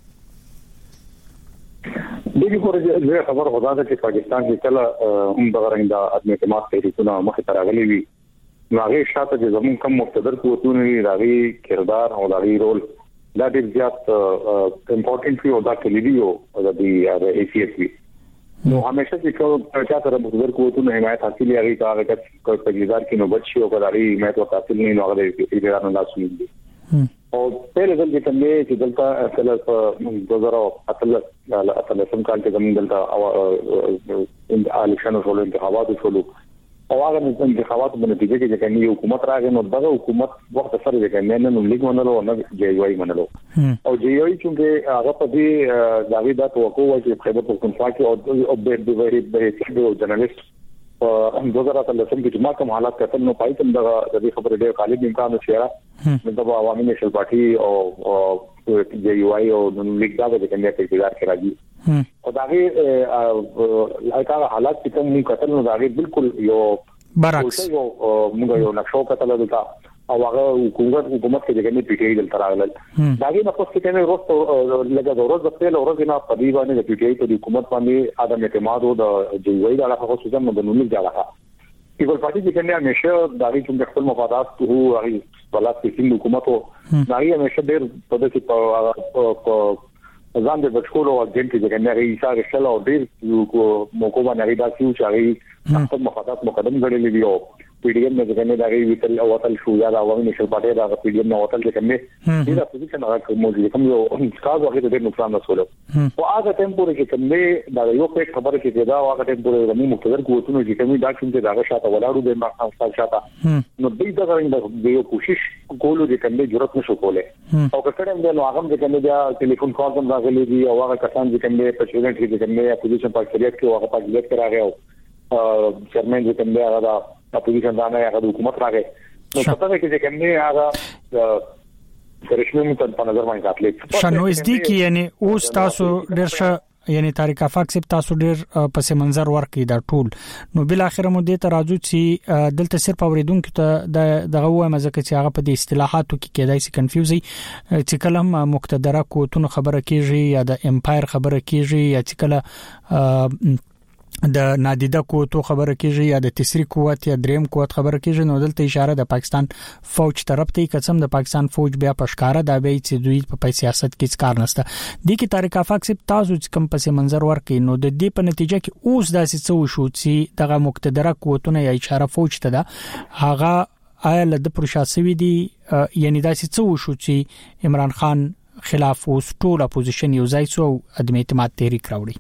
دغه پروژه خبر غوډه ده چې پاکستان کې کله هم د غرنګ د عدم اعتماد تحریکونه مخه تراغلي وي. هغه شاته چې زمون کم مقتدر قوتونه راغلي کردار او راغلي رول دا ډیر زیات امپورټنټ وي او دا کلیدي او د ای سی ایس وي. نو همیشه چې چا سره مقتدر قوتونه حمایت حاصل یې هغه کار تجهیزات کې نو بچي او غړي حمایت حاصل نه نو هغه د ایران نه لاسو دي. او په لږ کې چې دلته کله په 2018 کال کې زموږ دلته الیکشن او انتخابات شول او هغه انتخابات په نتیجه کې چې حکومت راغی نو دغه حکومت وخت سره د نه لیگ منلو نه جی واي منلو او جی واي چې هغه په دې داوی د توقع و چې خیبر پختونخوا کې او به جرنالست په 2013 کې ما کوم حالات کتل نو پای ته د دې خبرې ډېر غالب امکان شي د عوامي نشل پارټي او جی واي او د لیگ دا د کنده په اقتدار کې راځي او داغه هغه حالات چې کوم کتل نو داغه بالکل یو برعکس موږ یو نقشو کتل دلته او هغه حکومت کې دغه پی ټی آی دلته راغله داغه په پوسټ کې وروسته لږه د ورځ په لور نه په دی باندې د پی ټی آی په حکومت باندې عدم اعتماد او د جی واي د علاقه خصوصا د نومي ځای پیپل پارټي چې کنه همیشه داغه چې خپل مفادات هو هغه ولات کې حکومت او داغه همیشه ډېر په دې په ځان د بچکولو او جن کې چې کنه یې ساره شل او ډېر موقوبه نه ریدا چې هغه خپل مفادات مقدم غړي لیدو پی ډی ایم نه څنګه دا غي ویتل او وتل شو یا دا عوامي نشل پټه دا پی ډی ایم نه وتل څنګه دا پوزیشن هغه موجود کوم یو کاز واخې د نقصان رسولو او هغه ټیم پورې چې کومه دا یو په خبره کې دا هغه ټیم پورې د مقتدر قوتونو چې کومي دا څنګه دا شاته ولاړو د مخاص شاته نو دوی دا غوښتل د یو کوشش کولو چې کومه جرأت نشو کوله او کړم د نو هغه د کومه دا ټلیفون کال هم راغلي دي او هغه کسان چې کومه پرزیدنت کې کومه اپوزیشن پارټي کې هغه پارټي کې راغی او چیرمن چې کومه هغه د اپوزیشن دانه هغه د حکومت راغی نو پته کې چې کومه هغه رسمي په نظر باندې کاتلې شنو اس دي کې یعنی اوس تاسو ډېر یعنی طارق افاق صاحب تاسو ډېر پس منظر ورکې دا ټول نو بل اخر مو دې ته راځو چې دلته صرف اوریدونکو ته دغه وایم ځکه چې هغه په دې اصطلاحاتو کې کېدای شي کنفیوزي چې کله مقتدره قوتونو خبره کیږي یا د امپایر خبره کیږي یا چې کله د نادیده قوتو خبره کیږي یا د تیسری قوت یا دریم قوت خبره کیږي نو دلته اشاره د پاکستان فوج طرف ته قسم د پاکستان فوج بیا پښکارا دا به چې دوی په سیاست کې کار نشته د کی طارق افاق صاحب تاسو چې کم پس منظر ورکې نو د دې په نتیجه کې اوس داسې څه شو چې دغه مقتدره قوتونه یا اشاره فوج ته ده هغه آیا له پروشاسوي دي یعنی داسې څه شو چې عمران خان خلاف اوس ټول اپوزیشن یو ځای سو عدم اعتماد تحریک راوړي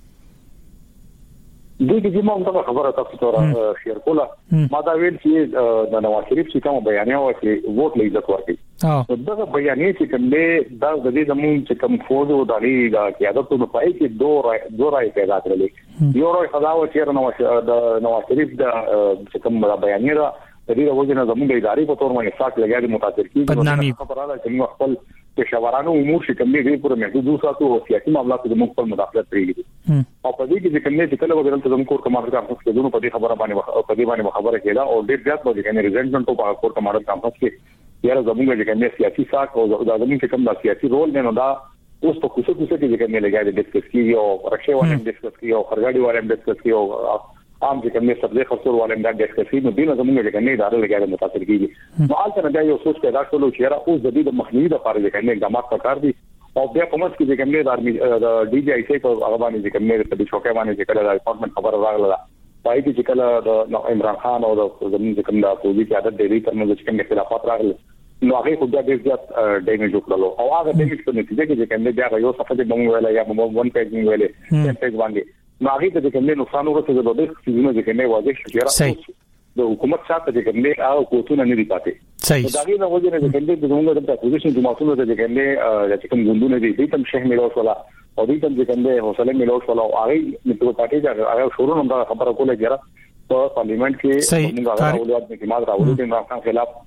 دوی چې موږ ته خبره تاسو ته شیر کوله ما دا ویل چې د نواز شریف چې کوم بیانیه و چې ووټ له عزت ورکړي دا بیانیه چې کومه دا د دې زمون چې کوم فوج او دالي دا قیادت په پای کې دوه راي پیدا کړلې یو راي خداو چې د نواز شریف د چې کوم بیانیه دا د دې وجه نه زمون د ادارې په تور باندې ساک لګیا دي متاثر کیږي خبره ده چې موږ خپل پېښورانو امور چې کومې دې پورې محدود ساتو او سیاسي معاملات د موږ په مداخلت پریږدي او په دې کې چې کومې چې کله وګورل ته زموږ کور کمانډر کانفرنس کې دونو په دې خبره باندې خبره کېده او ډېر زیات به کنه ریزنټمنت په کور کمانډر کانفرنس کې یاره زموږ چې کومې سیاسي ساک او د زموږ چې کوم سیاسي رول نه دا اوس په کوڅه کې چې کومې لګایي ډیسکس کیږي او رښتیا وایي ډیسکس کیږي او خرګاډي وایي ډیسکس کیږي او عام چې کومې سبزی خرڅول ولې دا ډیسکس کیږي نو دینه زموږ چې کومې ادارې لګایي متاثر کیږي نو حالت نه دا یو سوچ پیدا کولو چې یاره اوس د دې مخنیوي لپاره چې کومې اقدامات پکار دي او بیا په مڅ کې چې کومې د ډي جی آی سی په هغه باندې چې کومې په دې شوکه باندې چې کله د ډپارټمنټ خبر راغله پای کې چې کله د عمران خان او د زمين چې کوم د اپوزیشن قیادت د دې ترمنځ چې کوم اختلافات راغله نو هغه خو بیا ډېر زیات ډیمیج وکړلو او هغه ډیمیج په نتیجه کې چې کومې بیا یو صفحه د موږ ویل یا موږ ون پیجینګ ویل ټیم پیج باندې نو هغه د کومې نقصان ورته د دوه څه چې کومې واضح شي د حکومت سره چې کومې او کوتونه نه دی پاتې دا غي نه وځي نه د کومې د زموږ د اپوزیشن جماعتونو د کومې چې کوم ګوندونه دي د تم شهر ملوش ولا او د تم چې کومې حوصله ملوش ولا او هغه د پارټي چې هغه شروع هم خبره کوله چې په پارلیمنت کې موږ هغه اولاد د اعتماد راوړو د عمران خان خلاف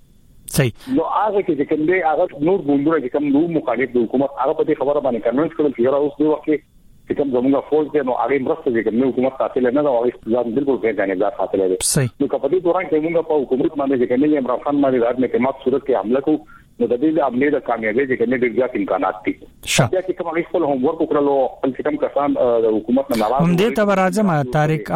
صحیح نو هغه چې کومې هغه نور ګوندونه چې کوم نو مخالف د حکومت هغه په خبره باندې کنوینس کړل چې اوس د وخت چې کوم زموږه فوج دی نو هغه مرسته چې کوم حکومت حاصل نه دا هغه ځان بالکل په ځانګړي حاصل دی نو په دې دوران کې موږ په حکومت باندې چې کوم عمران خان باندې د اعتماد صورت کې حمله کوو نو د دې عملیات د کامیابی چې کوم ډېر زیات امکانات دي بیا چې کوم خپل هوم ورک وکړلو خپل کوم کسان د حکومت نه ناراض هم دې ته راځم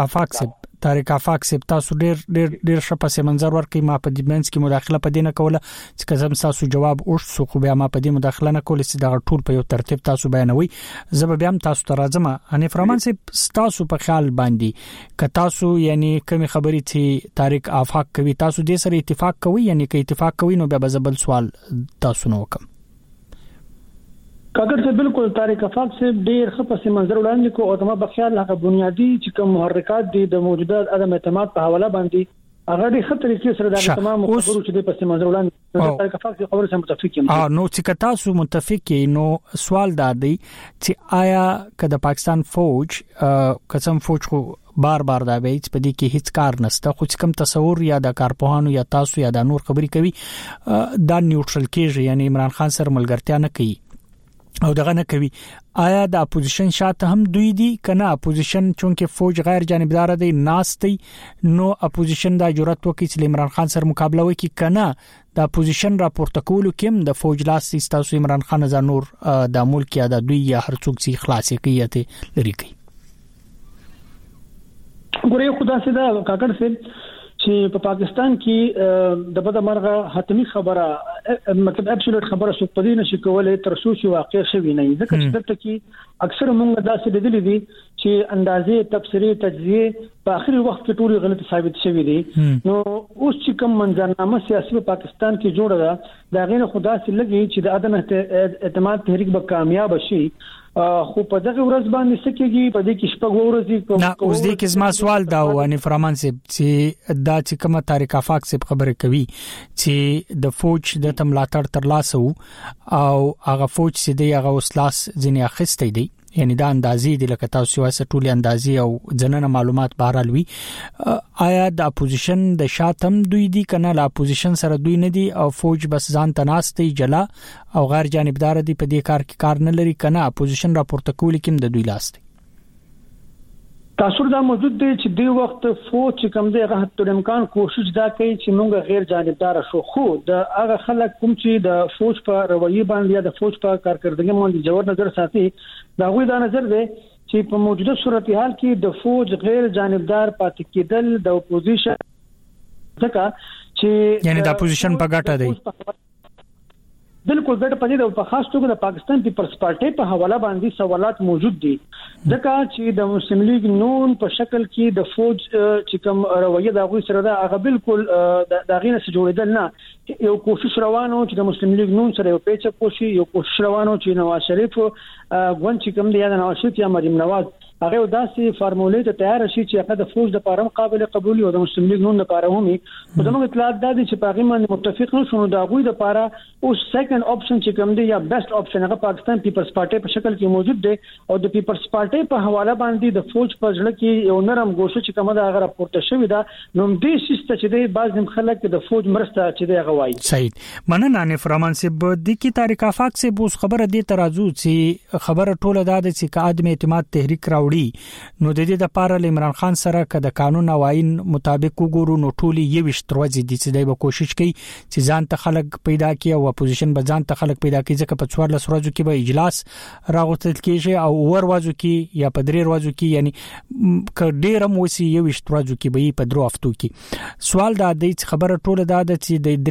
طارق افاق صاحب تاسو ډېر شپه منظر ورکې ما په دې منځ کې مداخله پدې نه کوله چې کزم تاسو جواب اوس سو خو بیا ما په دې مداخله نه کوله چې دا ټول په یو ترتیب تاسو بیانوي زه به هم تاسو ته راځم حنیف رحمان صاحب تاسو په خیال باندې ک تاسو یعنی کوم خبرې چې طارق افاق کوي تاسو دې سره اتفاق کوي یعنی ک اتفاق کوي نو بیا بل سوال تاسو نو وکم کاکر سے بالکل طارق افاق سے ډیر خپسه منظر وړاندې کو او تمه بخیال هغه بنیادی چې کوم محرکات دي د موجوده عدم اعتماد په حواله باندې هغه د خطر کې سره د تمام خبرو چې د پسې منظر وړاندې طارق افاق سے خبره سم متفق یم نو چې تاسو متفق نو سوال دا دی چې آیا کله پاکستان فوج قسم فوج خو بار دا بیت په دې کې هیڅ کار نشته خو کوم تصور یا د کارپوهانو یا تاسو یا د نور خبري کوي دا نیوټرل کېږي یعنی عمران خان سره ملګرتیا نه کوي او دغه نه کوي آیا د اپوزیشن شاته هم دوی دي کنه اپوزیشن چونکه فوج غیر جانبدار دی ناشتي نو اپوزیشن دا جرأت وکړي چې عمران خان سره مقابله وکړي کنه د اپوزیشن راپورته کولو کې د فوج لاس تاسو عمران خان ز نور د ملک یا د دوی یا هر څوک چې خلاصي کیته لري کوي ګورې خدا سي دا کاکړ سي چې په پاکستان کې د بده مرغه حتمی خبره مطلب ابسولوټ خبره څوک پدې نشي کولای تر څو چې واقع شوی نه ځکه چې دلته کې اکثر موږ داسې لیدل دي چې اندازې تفسیری تجزیه په اخري وخت کې ټول غلط ثابت شوی دي نو اوس چې کوم منظرنامه سیاسي په پاکستان کې جوړه ده دا غینه خدا سي لګي چې د عدم اعتماد تحریک به کامیاب شي خو په دغه ورځ باندې سکیږي په دې کې شپږ ورځې نه اوس دې کې زما سوال دا ونی فرمان سي چې دا چې کومه طریق افاق سي خبره کوي چې د فوج د تملاتړ تر لاسو او هغه فوج سي دی هغه وسلاس ځنی اخستې دی یعنی دا اندازې د لکه تاسو واسه ټولي اندازې او ځننه معلومات بهرالوي آیا د اپوزیشن د شاتم دوی دي کنه لا اپوزیشن سره دوی نه دي او فوج بس ځان تناستي جلا او غیر جانبدار دي په دې کار کې کار نه لري کنه اپوزیشن راپورته کوي کوم د دوی لاس دي تاسو دا موجود دي چې د وخت فوج چې کوم دی هغه تر امکان کوشش دا کوي چې موږ غیر جانبدار شو خو د هغه خلک کوم چې د فوج په رویه باندې یا د فوج په کارکردګۍ باندې جوړ نظر ساتي دا غوي دا نظر دی چې په موجوده صورتحال کې د فوج غیر جانبدار پاتې کېدل د اپوزیشن ځکه چې یعنی د اپوزیشن په ګټه دی بالکل ګټه پدې د په خاص توګه د پاکستان پیپلز پارټي په حواله باندې سوالات موجود دي ځکه چې د مسلم لیگ نون په شکل کې د فوج چې کوم رویه د غوي سره دا هغه بالکل د غینه سره جوړیدل نه یو کوشش روانو چې د مسلم لیگ نون سره یو پیچ کوشي یو کوشش روانو چې نواز شریف غون چې کوم دی د نواز شریف یا مریم نواز هغه داسې فارمولې ته تیار شي چې هغه د فوج د لپاره قابل قبول او د مسلم لیگ نون لپاره هم په دغه اطلاعات د چې په غیمه متفق نه شونه دا غوي د لپاره او سیکنډ اپشن چې کوم دی یا بیسټ اپشن هغه پاکستان پیپلز پارټي په شکل کې موجود دی او د پیپلز پارټي په حواله باندې د فوج په ځړ کې یو نرم ګوشه چې کومه دا هغه راپورته شوی دا نو دې سیسته چې دی بعض خلک د فوج مرسته چې دی غوای صحیح مننه نه فرمان سي د کی طریق افاق سي بوس خبره دی ترازو چې خبره ټوله دا د چې عدم اعتماد تحریک راوړي نو د دې د پاره عمران خان سره کده قانون او آئین مطابق وګورو نو ټولي یو شتروځي دي چې دوی به کوشش کوي چې ځان ته خلک پیدا کړي او اپوزیشن به ځان ته خلک پیدا کړي ځکه په 14 ورځو کې به اجلاس راغوتل کېږي او ور ورځو کې یا په 3 ورځو کې یعنی ک ډیر موسی یو شتروځو کې به په 3 هفتو کې سوال دا دی خبره ټوله دا ده چې د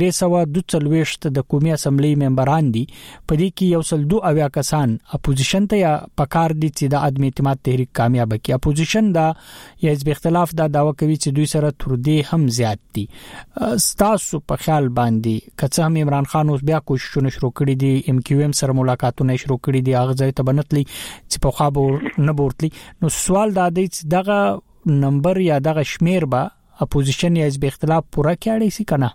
342 د قومي اسمبلی ممبران دي په دې کې یو سل 2 اویا کسان اپوزیشن ته یا پکار دي چې د عدم اعتماد تحریک کامیاب کی اپوزیشن دا یا حزب اختلاف دا داوا کوي چې دوی سره تر دې هم زیات دي ستاسو په خیال باندې کڅه هم عمران خان اوس بیا کوششونه شروع کړي دي ام کیو ام سره ملاقاتونه شروع کړي دي هغه ځای ته بنتلی چې په خابو نه بورتلی نو سوال دا دی چې دغه نمبر یا دغه شمیر به اپوزیشن یا حزب اختلاف پورا کړي سي کنه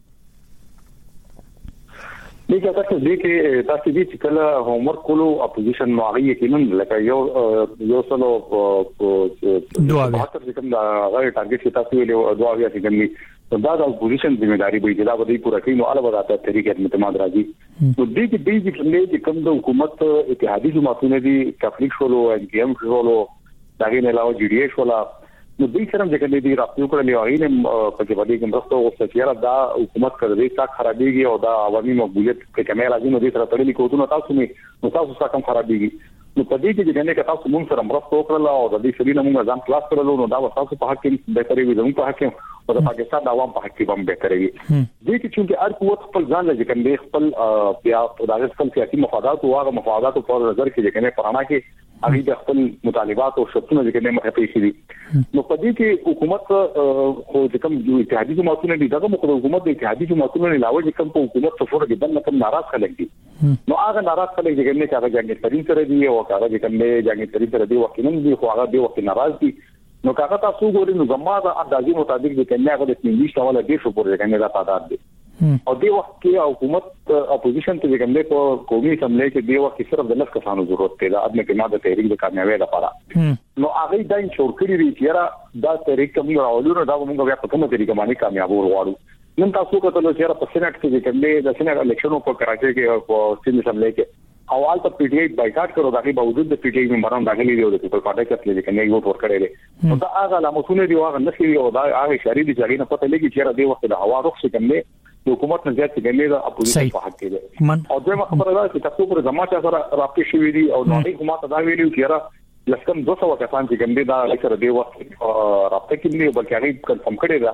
دغه تاسو دې کې تاسو دې چې کله هومورک کولو اپوزیشن نوغي کې نن لکه یو سلو دوه کوم دا غیر ټارګټ چې تاسو ویلو دوه بیا څنګه دا د اپوزیشن ځمېداري به دا به پوره کوي نو علاوه راته طریقې اعتماد راځي نو دې کې کوم د حکومت اتحادي جماعتونه دي تفریق شولو ان پی ام شولو دا غي نه علاوه جی ډي ایس ولا نو دې سره چې کله دې راپیو کړل یو غین په کې باندې کوم رسو او سچیرا دا حکومت کړی تا خرابېږي او دا عوامي مقبولیت په کمال راځي نو دې سره تړلې کوونه تاسو نو تاسو څنګه کم خرابېږي نو په دې کې چې نه تاسو مونږ سره مرسته وکړه او د دې شرینا مونږ ځان خلاص کړلو نو دا تاسو په حق کې به کوي زموږ په حق کې او د پاکستان د عوام په حق کې هم به کوي دې کې چې هر قوت خپل ځان لږ کنده خپل بیا د خپل سیاسي مفادات او هغه مفادات په نظر کې چې کنه پرانا کې هغه د خپل مطالبات او شرطونه چې کنه مخه پیښ دي نو په دې کې حکومت خو چې کوم اتحادي جماعتونه دي دغه مخه حکومت د اتحادي جماعتونو علاوه چې کوم په حکومت څخه د بل کوم ناراض خلک دي نو هغه ناراض خلک چې کنه چې هغه جنګ ترين سره دي او هغه چې کنه جنګ ترين سره دي وکینن دي خو هغه دی وخت ناراض دي نو هغه تاسو ګورئ نو زموږ د اندازې مطابق د کنه هغه د 15 ډول دي شو پورې کنه دا تعداد دي او دی وخت کې حکومت اپوزیشن ته کوم په قومي اسمبلی کې دی وخت صرف د لږ کسانو ضرورت دی د عدم اعتماد تحریک د کامیابی لپاره نو هغه دا انشور کړی دی چې دا تحریک کوم راولونه دا موږ بیا په کومه طریقه باندې کامیاب وروړو نن تاسو کتل چې په سېنات کې کوم د سېنات الیکشنونو په کراچۍ کې په سیمه اسمبلی کې اول ته پی ټی آی بایکاټ کړو دا غي باوجود د پی ټی آی ممبران داخلي دی او د پیپل پارټي کې چې کنه یو ور کړی نو دا هغه لامتونه دی هغه نشي او دا هغه شری دي چې نه پته لګي چې د وخت د هوا رخ څخه کوم د حکومت نه زیات څنګه د اپوزیشن په حق کې ده او دغه خبره ده چې تاسو پر زماچا سره راپې شوې دي او نړۍ حکومت دا ویلو چې را لکه 200 کسان چې ګندې دا لکه د وخت راپې کې نه بلکې هغه کنفرم کړی دا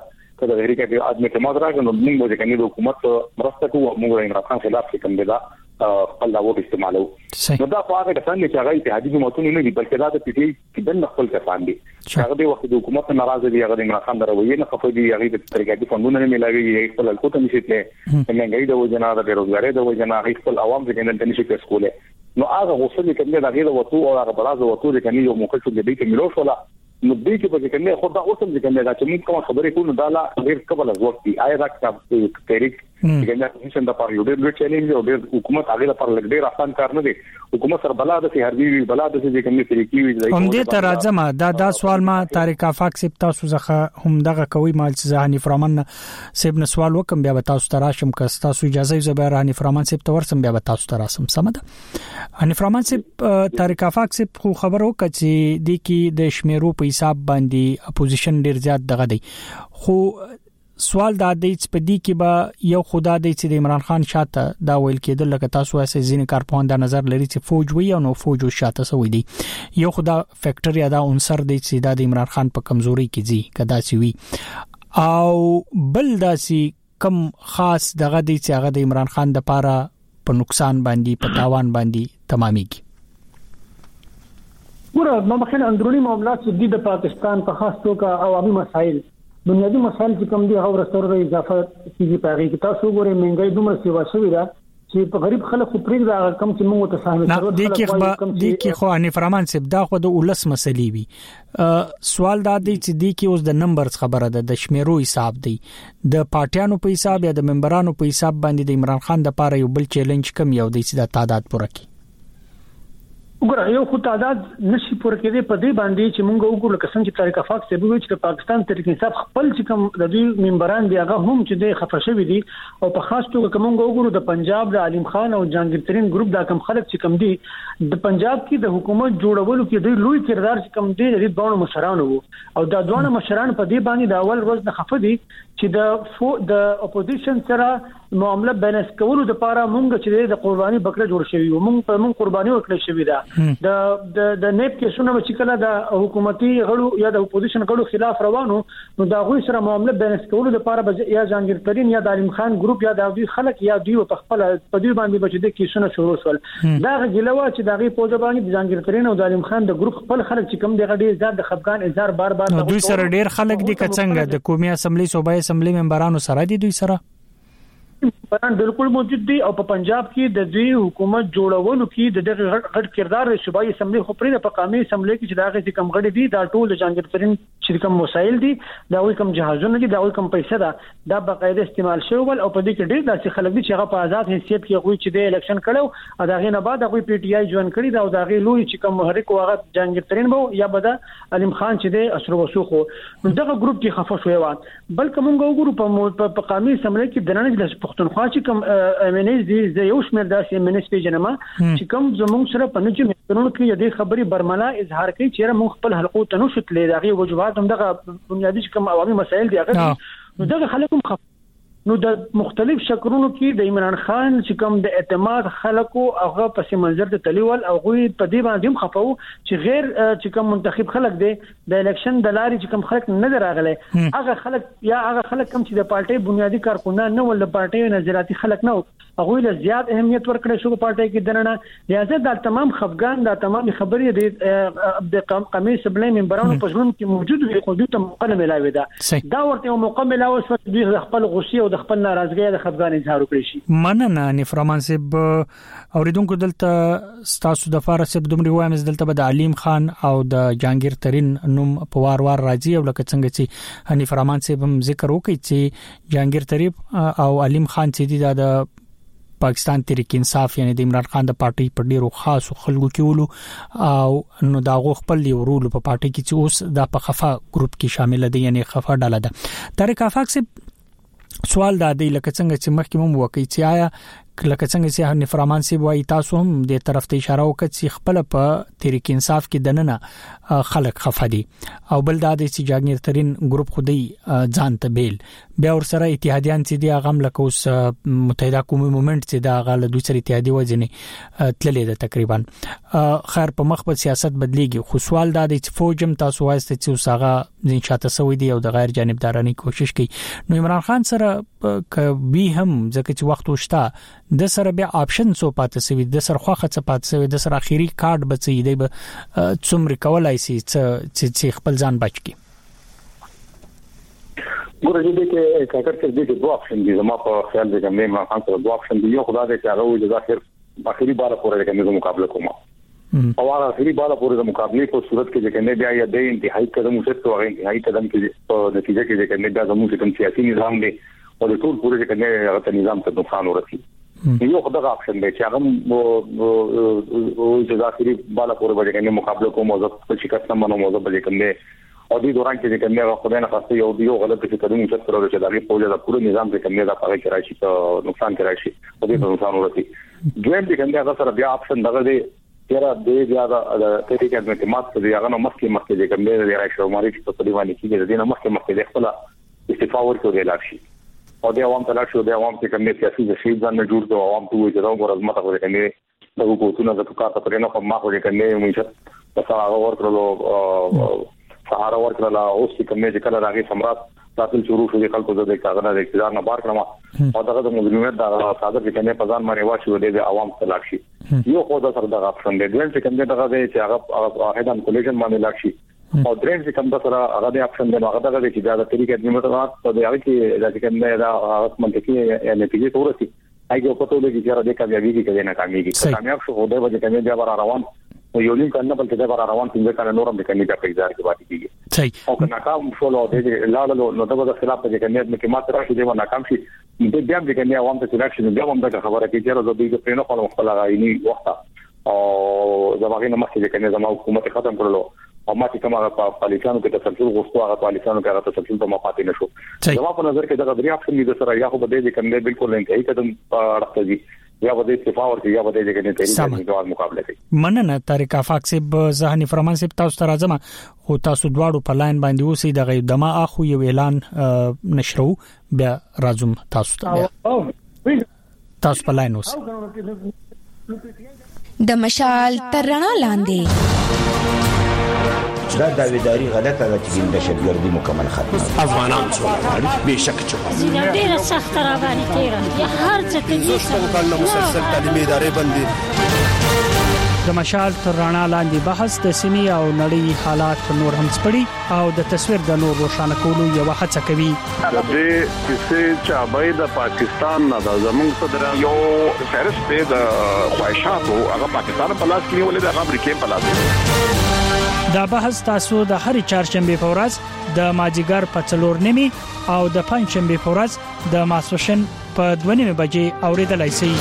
کله غیر کې عدم اعتماد راغی نو موږ د کني د حکومت مرسته کوو موږ عمران خان خلاف کوم دی دا خپل لاو استعمالو نو دا خو هغه کسان چې هغه اتحادیه جماعتونه نه دي بلکې دا د پی ټی کې د خپل کسان دي هغه د وخت د حکومت ناراضه دي هغه د عمران خان دروي نه خپل دي هغه د طریقې فندونه نه ملاوي خپل الکوته نشي ته څنګه د وجنا د بیروزګاری د وجنا خپل عوام څنګه نشي کولای نو هغه غوښتل کړي دا غیر وته او هغه براز وته د کني یو موقف د دې کې ملو شولا نو دې کې به کني خو دا اوسم د کني دا چې موږ کوم خبرې کوو دا لا غیر قبل از وخت دی آیا دا تحریک څنګه چې دا پر یو ډېر چیلنج او ډېر حکومت هغه پر لګ ډېر آسان کار نه دی حکومت سره بلا د هر دی بلا د چې کني طریقې وي هم دې ته راځم دا سوال ما طارق افاق سپ تاسو ځخه هم دغه کوي مال ځهانی فرمان سپ نه سوال وکم بیا تاسو تراشم که تاسو اجازه یې زبر هانی فرمان سپ تورسم بیا تاسو تراسم سمده هانی فرمان سپ طارق افاق سپ خو خبر وکړي چې د کې د شمیرو په حساب باندې اپوزیشن ډیر زیات دغه دی خو سوال دا دی چې په دې کې به یو خدا دی چې د عمران خان شاته دا ویل کېدل لکه تاسو وایي ځینې کارپوهان دا نظر لري چې فوج وي او نو فوج شاته سوي دي یو خدا فیکټر یا دا عنصر دی چې دا د عمران خان په کمزوري کې دي کدا سی وي او بل داسي کم خاص دغه دی چې هغه د عمران خان د پاره په نقصان باندې په تاوان باندې تمامېږي ګوره مخکې اندرونی معاملات چې د پاکستان په خاص توګه عوامي مسایل بنیادی مسایل چې کوم دي هغه ورسره اضافه کیږي پاره کې تاسو ګوره مهنګای دومره سیوا شوې ده چې په غریب خلکو پرېږ دا کم چې موږ ته سهمه ضرورت دي کې خو اني فرمان سب دا خو د ولس مسلې وي سوال دا دی چې دي کې اوس د نمبرز خبره ده د شمیرو حساب دی د پارټیانو په حساب یا د ممبرانو په حساب باندې د عمران خان د پاره یو بل چیلنج کم یو دی چې د تعداد پوره کی وګوره یو خو تعداد نشي پوره کېدی په دې باندې چې مونږ وګورو لکه څنګه چې طارق افاق څه ویل چې پاکستان تحریک انصاف خپل چې کوم د دې ممبران دی هغه هم چې د خفه شوی دي او په خاص توګه کوم وګورو د پنجاب د علیم خان او جهانگیر ترین ګروپ دا کم خلک چې کم دي د پنجاب کې د حکومت جوړولو کې د لوی کردار چې کم دي د دوه مشرانو او دا دوه مشران په دې باندې د اول ورځ نه خفه دي چې د اپوزیشن سره معاملې بیلانس کولو لپاره مونږ چې د قرباني بکره جوړ شوی و مونږ په مونږ قرباني ورکړل شوی دا د نیب کې شونه چې کله د حکومتي غړو یا د اپوزیشن غړو خلاف روانو نو دا غوي سره معاملې بیلانس کولو لپاره یا جهانگیر ترین یا د علیم خان ګروپ یا د دوی خلک یا دوی په خپل په دوی باندې بچ د کې شونه شروع شول دا غلوا چې دغه په ځبانی د جهانگیر ترین او د علیم خان د ګروپ خپل خلک چې کم دغه ډیر زیات د خفقان اظهار بار دوی سره ډیر خلک دي کڅنګ د قومي اسمبلی صوبایي اسمبلی ممبرانو سره دي دوی سره پران بالکل موجود دي او په پنجاب کې د دوی حکومت جوړولو کې د دغه غټ کردار صوبایي اسمبلی خو پرې د قومي اسمبلی کې چې داغه کم غړي دي دا ټول د جهانگیر ترین چې کوم وسایل دي دا وي کم جهازونه دي دا وي کم پیسې ده دا بقاعده استعمال شوی او په دې کې ډېر داسې خلک دي چې هغه په آزاد حیثیت کې غوي چې د الیکشن کړو او داغه نه بعد هغه پی ټی آی جوړ کړی دا او داغه لوی چې کوم محرک هغه جهانگیر ترین وو یا بده علیم خان چې د اشرف وسوخو نو دغه ګروپ کې خفه شوی و بلکې موږ وګورو په قومي اسمبلی کې د نن د پښتونخوا چې کوم امنیز دي زه یو شمېر داسې امنیز پیژنم چې کوم زموږ سره په نجم ترونو کې د خبري برملا اظهار کوي چې موږ خپل حلقو ته نو شتلې دغه وجوهات هم دغه بنیادی کوم عوامي مسایل دي هغه نو دغه خلکو نو د مختلف شکلونو کې د عمران خان چې کوم د اعتماد خلکو هغه پس منظر ته تلیول او غوي په دې باندې خفاو چې غیر چې کوم منتخب خلک دي د الیکشن د لاري چې کوم خلک نه دراغله هغه خلک یا هغه خلک کوم چې د پارټي بنیادی کارکونان نه ول د پارټي نظریاتي خلک نه هغه له زیات اهمیت ورکړي شو پارټي کې دننه لہذا د تمام خفقان د تمام خبرې د قومي اسمبلی ممبرانو په ژوند کې موجود وي خو د مقابله ملاوي دا ورته مقابله او د خپل غوسه د خپل ناراضګۍ د خفقان اظهار وکړي شي مننه نفرمان صاحب اوریدونکو دلته ستاسو د فارسب دومره وایم دلته به د علیم خان او د جهانگیر ترین نوم په وار راځي او لکه څنګه چې نفرمان صاحب هم ذکر وکړي چې جهانگیر ترین او علیم خان چې د پاکستان تحریک انصاف یعنی د عمران خان د پارټي په ډیرو خاصو خلکو کې ولو او نو دا غو خپل یو رول په پارټي کې چې اوس د په خفا ګروپ کې شامل دي یعنی خفا ډاله ده طارق افاق سے سوال دا دی لکه څنګه چې مخکې مو وکړي چې آیا لکه څنګه چې حنیف رحمان سی وایي تاسو هم د طرف ته اشاره وکړه چې خپل په تحریک انصاف کې دننه خلک خفدي او بل د چې جاګیر ترين ګروپ خودي ځان ته بیل بیا ور سره اتحادیان چې دی هغه لکه اوس متحده قومي موومېنټ چې دا غاله دوی سره اتحادی وځني تللې ده تقریبا خیر په مخ په سیاست بدليږي خو سوال دا دی چې فوجم تاسو وایسته چې وسغه ځین شاته سوي دی او د غیر جانبدارانه کوشش کوي نو عمران خان سره کوي هم ځکه چې وخت وشته د سره بیا آپشن سو پاتې سوي د سره خوخه څه پاتې سوي د سره اخیری کارت بچي دی به څومره کولای شي چې خپل ځان بچ کی ګورې دې کې کاکر کې دې دوه آپشن دي زما په خیال دی چې عمران خان سره دوه آپشن دي یو خدای دې چې هغه د ظاهر اخیری بار پورې کې مقابله کوم او هغه اخیری بار پورې د مقابله په صورت کې چې کنه بیا د انتهایی قدم وسته او انتهایی قدم کې په نتیجه کې چې کنه بیا زموږ کوم سیاسي نظام دی او د ټول پورې کنه هغه نظام ته نقصان ورسي یو خدای آپشن دی چې هغه او د اخیری بار پورې باندې کنه مقابله کوم او د شکست نه منو موضوع باندې کنه او دې دوران کې چې کنه خدای نه خاصه یو غلط څه قدم وسته تر چې دغه په لاره پوره نظام کې کنه دا پاره کې راشي ته نقصان کې راشي او دې نقصان ورسي دویم دې کنه هغه سره بیا آپشن دغه دی تیرا دې بیا د تحریک ادمات ته هغه نو مخکې چې کوم دې راشي او ماري چې په دې باندې کې دې نه مخکې د خپل استعفا ورکړي لاشي او د عوام ته لاشي د عوام چې کوم سیاسي ځای ځان نه جوړ کړو عوام ته وایي چې دا ورځ ماته کوي دغه حکومتونه د توکا ته پرې نه په ما خو دې کنه موږ ته هغه ورکړلو سهار ورکړل او چې کوم چې کله راغی سمرات تاسو شروع شو د خلکو د کاغذ د اقتدار نه بار کړم او دغه د مظلومیت د صادر چې کنه په ځان باندې واچو د عوام ته لاشي یو خو دا سره د اپشن دی چې کوم دغه چې هغه هیدان کولیشن باندې لاشي او درېم چې کوم سره هغه د اپشن دی هغه دغه چې د طریقې ادمات په دغه کې د کوم دا منطقي نتیجې تورسي هغه په توګه چې را د کامیابی کې نه کامیابی کامیاب شو د وجه کنه بیا روان او یو لین کنه بل ته بار روان څنګه کنه نورم د کنه په اجازه کې باندې کیږي صحیح او کنه ناکام شو له دې لاله نو دغه خلاف د کنه کې ماته راشي دی ناکام شي د بیا د کنه عوام ته سلیکشن بیا هم د خبره کې چې راځي د پرېنو په مخاله غایني وخت او زموږ نه مخکې کنه زموږ حکومت ختم کړلو او ما چې کومه په پالیسانو کې تسلسل غوښتو هغه پالیسانو کې هغه تسلسل په ما پاتې نشو زموږ په نظر کې دا درې اپشن دي سره یا خو به دې کنه بالکل نه کوي قدم راځي یا به د استعفا ورکړي یا به د دې کې د مقابله کوي مننه طارق افاق صاحب ذهني فرمان صاحب تاسو ته راځم خو تاسو دواړو په لاین باندې اوسئ د غي دما اخو یو اعلان نشرو بیا راځم تاسو ته تاسو په لاین اوسئ د مشال ترنا لاندې دا داویداری غلطه ده چې د دهشتګردي مکمل ختم افغانان څو به شک چې ډیره سخت را باندې تیرا یا هر څه ته زه په کال مسلسل تعلیمي ادارې باندې د مشال ترنا لاندې بحث د سیمې او نړۍ حالات نور هم سپړي او د تصویر د نور روښانه کولو یو هڅه کوي د دې چې چابای د پاکستان نه د زمونږ صدر یو فهرست د خواهشاتو هغه پاکستان په لاس کې ولې د امریکا په لاس دا بحث تاسو د هر چهارشنبه په ورځ د ماجیګر په 4:30 او د پنځشنبه په ورځ د ماسوشن په 2:30 بجې اوریدلای شئ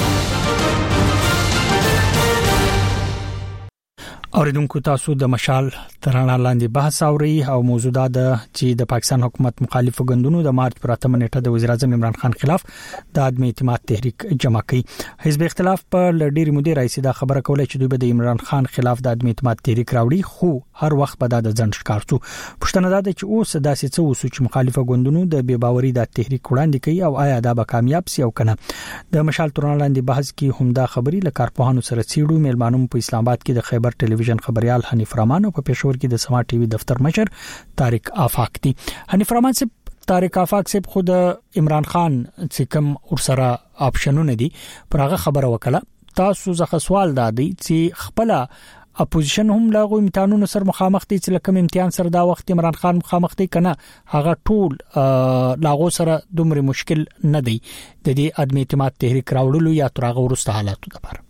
اوریدونکو تاسو د مشال ترانه لاندې بحث اوري او موضوع ده چې د پاکستان حکومت مخالفو غندونو د مارچ پر 8 نیټه د وزیر اعظم عمران خان خلاف د عدم اعتماد تحریک جمع کړي حزب اختلاف په لډيري مودې راځي دا خبره کوله چې دوی به د عمران خان خلاف د عدم اعتماد تحریک راوړي خو هر وخت به د ځن ښکارتو پښتنه ده چې اوس داسې څه وسو چې مخالفو غندونو د بے باوري د تحریک وړاندې کوي او آیا دا به کامیاب سي او کنه د مشال ترانه لاندې بحث کې همدا خبري لکارپوهانو سره چیړو میلمانو په اسلام آباد کې د خیبر ټلویزیون خبريال حنیف رحمان او په پېښور کې د سما ټي وي دفتر مشر طارق افاق دي حنیف رحمان صاحب طارق افاق صاحب خود عمران خان چې کوم ورسره اپشنونه دي پر هغه خبره وکړه تاسو زغه سوال دادی چې خپل اپوزیشن هم لاغو امتحانونو سره مخامخ دي چې لکه امتحان سره دا وخت عمران خان مخامخ دي کنه هغه ټول لاغو سره دومره مشکل نه دی د دې عدم اعتماد تحریک راوړلو یا ترغه ورسته حالاتو لپاره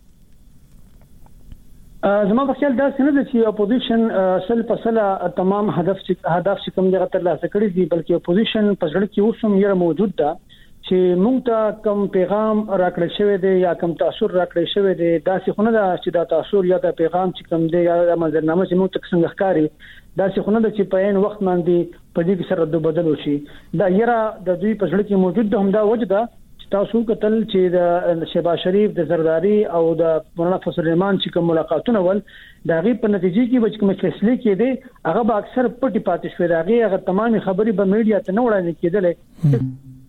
زما په خیال دا څنګه چې اپوزیشن اصل په سلا تمام هدف کوم دغه تر لاسه کړی دی بلکې اپوزیشن په ځړ کې اوسم یې موجود ده چې موږ ته کوم پیغام راکړل شوی دی یا کوم تاثیر راکړل شوی دی دا څه خونه ده چې دا تاثیر یا د پیغام چې کوم دی یا د منظرنامه چې موږ ته څنګه ښکاری دا څه خونه ده چې په عین وخت باندې په دې کې سره د بدل وشي دا یره د دوی په ځړ کې موجود ده هم دا وجه ده تاسو کتل چې د شهباز شریف د زرداری او د مولانا فضل الرحمن چې کوم ملاقاتونه ول دا غي په نتیجې کې چې کوم فیصله کېده هغه به اکثر پټي پاتې شوی دا غي هغه تمامي خبري به میډیا ته نه وړاندې کېدلې.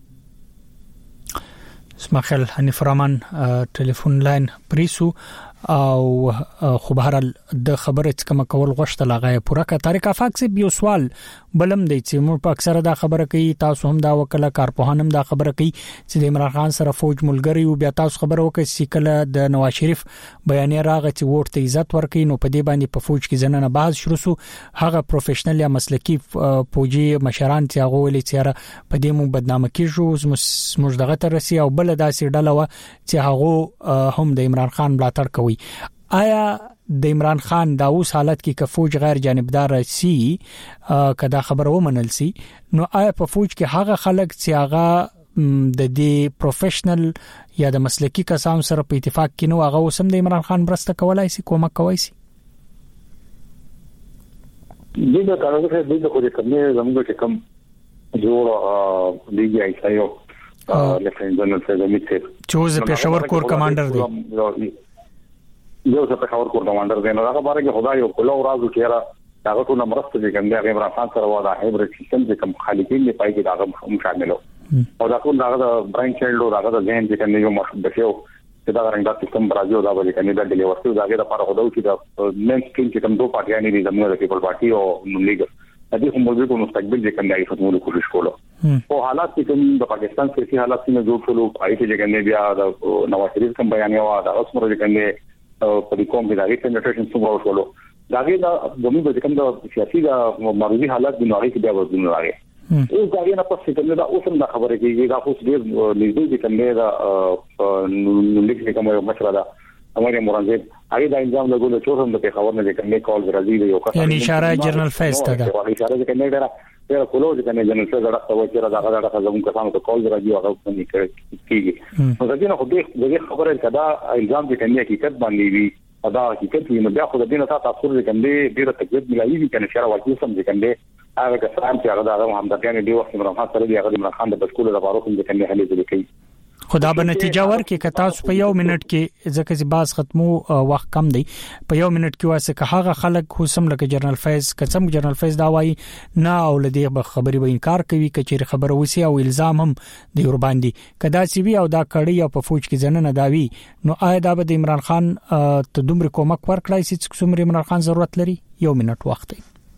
اسماعیل حنیف رحمان ټلیفون لاین پریسو او خو بهرال د خبره څخه کول غوښتل هغه پوره کا طریقه فاکس یو سوال بلم دی چې موږ په اکثره دا خبره کوي تاسو هم دا وکړه کارپوهانم دا خبره کوي چې د عمران خان سره فوج ملګری او بیا تاسو خبره وکړي چې کله د نواز شریف بیان راغی چې ووټ ته عزت ورکړي نو په دې باندې په فوج کې ځننه بحث شروع شو هغه پروفیشنل یا مسلکی فوجي مشران چې هغه ولې چې په دې مو بدنامه کیږي موږ دغه ترسي او بل داسې ډله و چې هغه هم د عمران خان ملاتړ کوي. آیا د عمران خان دا اوس حالت کې که فوج غیر جانبدار سي کدا خبر و منل سي نو آیا په فوج کې هغه خلک چې هغه د دې پروفیشنل یا د مسلکی کسان سره په اتفاق کې نو هغه وسم د عمران خان برسته کولای سي کومک کوي سي دغه کارونه د خو د کمه زموږ چې کم جوړ دیږي ایسایو لفټنټ جنرال سیدمیت چې د پېښور کور کمانډر دی یو څه په خبر کور کمانډر دی نو هغه باره کې خدای یو کولو رازو کېره هغه ټول مرسته دي کوم د عمران خان سره ودا هایبرید سیستم چې کوم خالقین نه پای کې هغه هم شاملو او دا ټول هغه د براین چایلډ او هغه د ځین چې کنه یو مشهور بشو چې دا رنګ د سیستم راځي او دا به کنه د ډیلی ورته دا هغه لپاره خدای چې د مین سټریم چې کوم دوه پارټیان دي زموږ د پیپل پارټي او لیګ د دې هم موږ په مستقبل کې کوم دایې فتمو کوشش کولو او حالات چې کوم د پاکستان سیاسي حالات څخه جوړ شول پای کې چې بیا د نواز شریف کوم بیان یو دا اوس مرګ کنه په دې کوم کې دا ریټنټیشن څومره وشولو دا غي دا زموږ د کوم د سیاسي د مرضی حالات د نوړي کې بیا ورزونه راغی او دا غي نه پس چې دا اوس هم دا خبره کېږي دا اوس ډیر لیدل دي کوم دا نو لیکي کوم یو مشوره ده امر مرانزید هغه دا انجام لګول چې هم د خبر نه کوم کال راځي یو کس یعنی اشاره جنرال فیس ته ده اشاره چې کنه دا ډیر کولو چې کنه جنرال فیس دا څه وایي دا هغه زموږ کسانو ته کال راځي هغه څنګه کېږي نو دا نه خو دې خبره کدا الزام چې کنه حقیقت باندې وي دا حقیقت وي نو بیا خو د دې نه تاسو سره کنده ډیره تکلیف ملایي دي کنه شهر واقعي سم دي کنده هغه کسان چې هغه د همدغه دی وخت عمران خان سره دی هغه عمران خان د بشکول لپاره کوم دي کنه هلي ځل کوي خدا به نتیجه ورکړي که تاسو په یو منټ کې ځکه چې باز ختمو وخت کم دی په یو منټ کې واسه که هغه خلک حسم لکه جنرال فیض کڅم جنرال فیض دا وایي نه او لدی به خبري به انکار کوي کچېر خبره وسی او الزام هم دی ور باندې کدا چې وی او دا کړي او په فوج کې ځنه نه داوي نو آیا دا به د عمران خان ته دومره کومک ورکړای چې څومره عمران خان ضرورت لري یو منټ وخت دی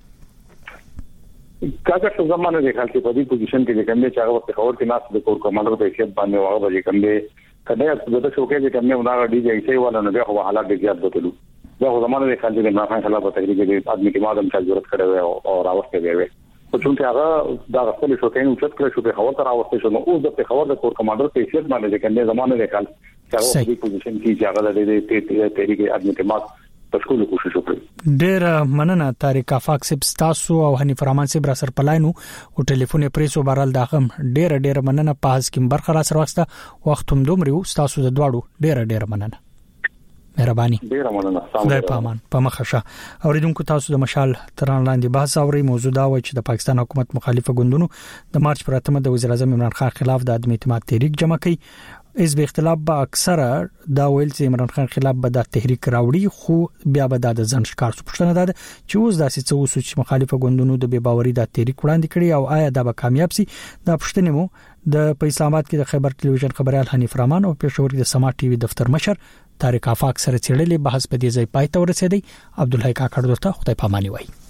کاګه څه زمانه د خلک په دې پوزیشن کې کوم چې هغه وخت خبر کې ناس د کور کمانډر په حیثیت باندې هغه به کوم کله د شوکې چې کوم دا ډي جي سي ولا نه به حالات ډېر زیات بدلو دا زمانه د خلک د عمران خان خلاف تحریک کې ادمي کې مادم چې ضرورت کړو او راوسته دی خو چې هغه دا خپل شوکې نو چت کړو په خبر تر راوسته شو نو اوس د خبر د کور کمانډر په حیثیت باندې کوم زمانه د خلک چې هغه په دې پوزیشن کې هغه د تحریک ادمي کې ماد تشکول کوشش وکړي ډېر مننه طارق افاق سب تاسو او حنیف رحمان سب را سر پلاینو او ټلیفون پریسو بارال داغم ډېر مننه پاس کې برخه را سره واسطه وخت هم دومره تاسو د دواړو ډېر مننه مهرباني ډېر مننه خدای پامان په مخشه اوریدونکو تاسو د مشال تران لاندې بحث اوري موضوع دا و چې د پاکستان حکومت مخالفه ګوندونو د مارچ پر 8 د وزیر اعظم عمران خان خلاف د عدم اعتماد تحریک جمع کړي اس به اختلاف با اکثره دا ویل چې عمران خان خلاف به د تحریک راوړي خو بیا به د ځن ښکار سپښتنه ده چې اوس داسې څه وسو چې مخالفه ګوندونو د بے باوري د تحریک وړاندې کړي او آیا دا به کامیاب سي دا پښتنه مو د اسلام آباد کې د خیبر ټلویزیون خبريال حنیف رحمان او پېښور کې د سما ټي وي دفتر مشر طارق افاق سره چړلې بحث په دې ځای پای ته ورسېدی عبدالحی کاکړ دوته خدای پاماني وای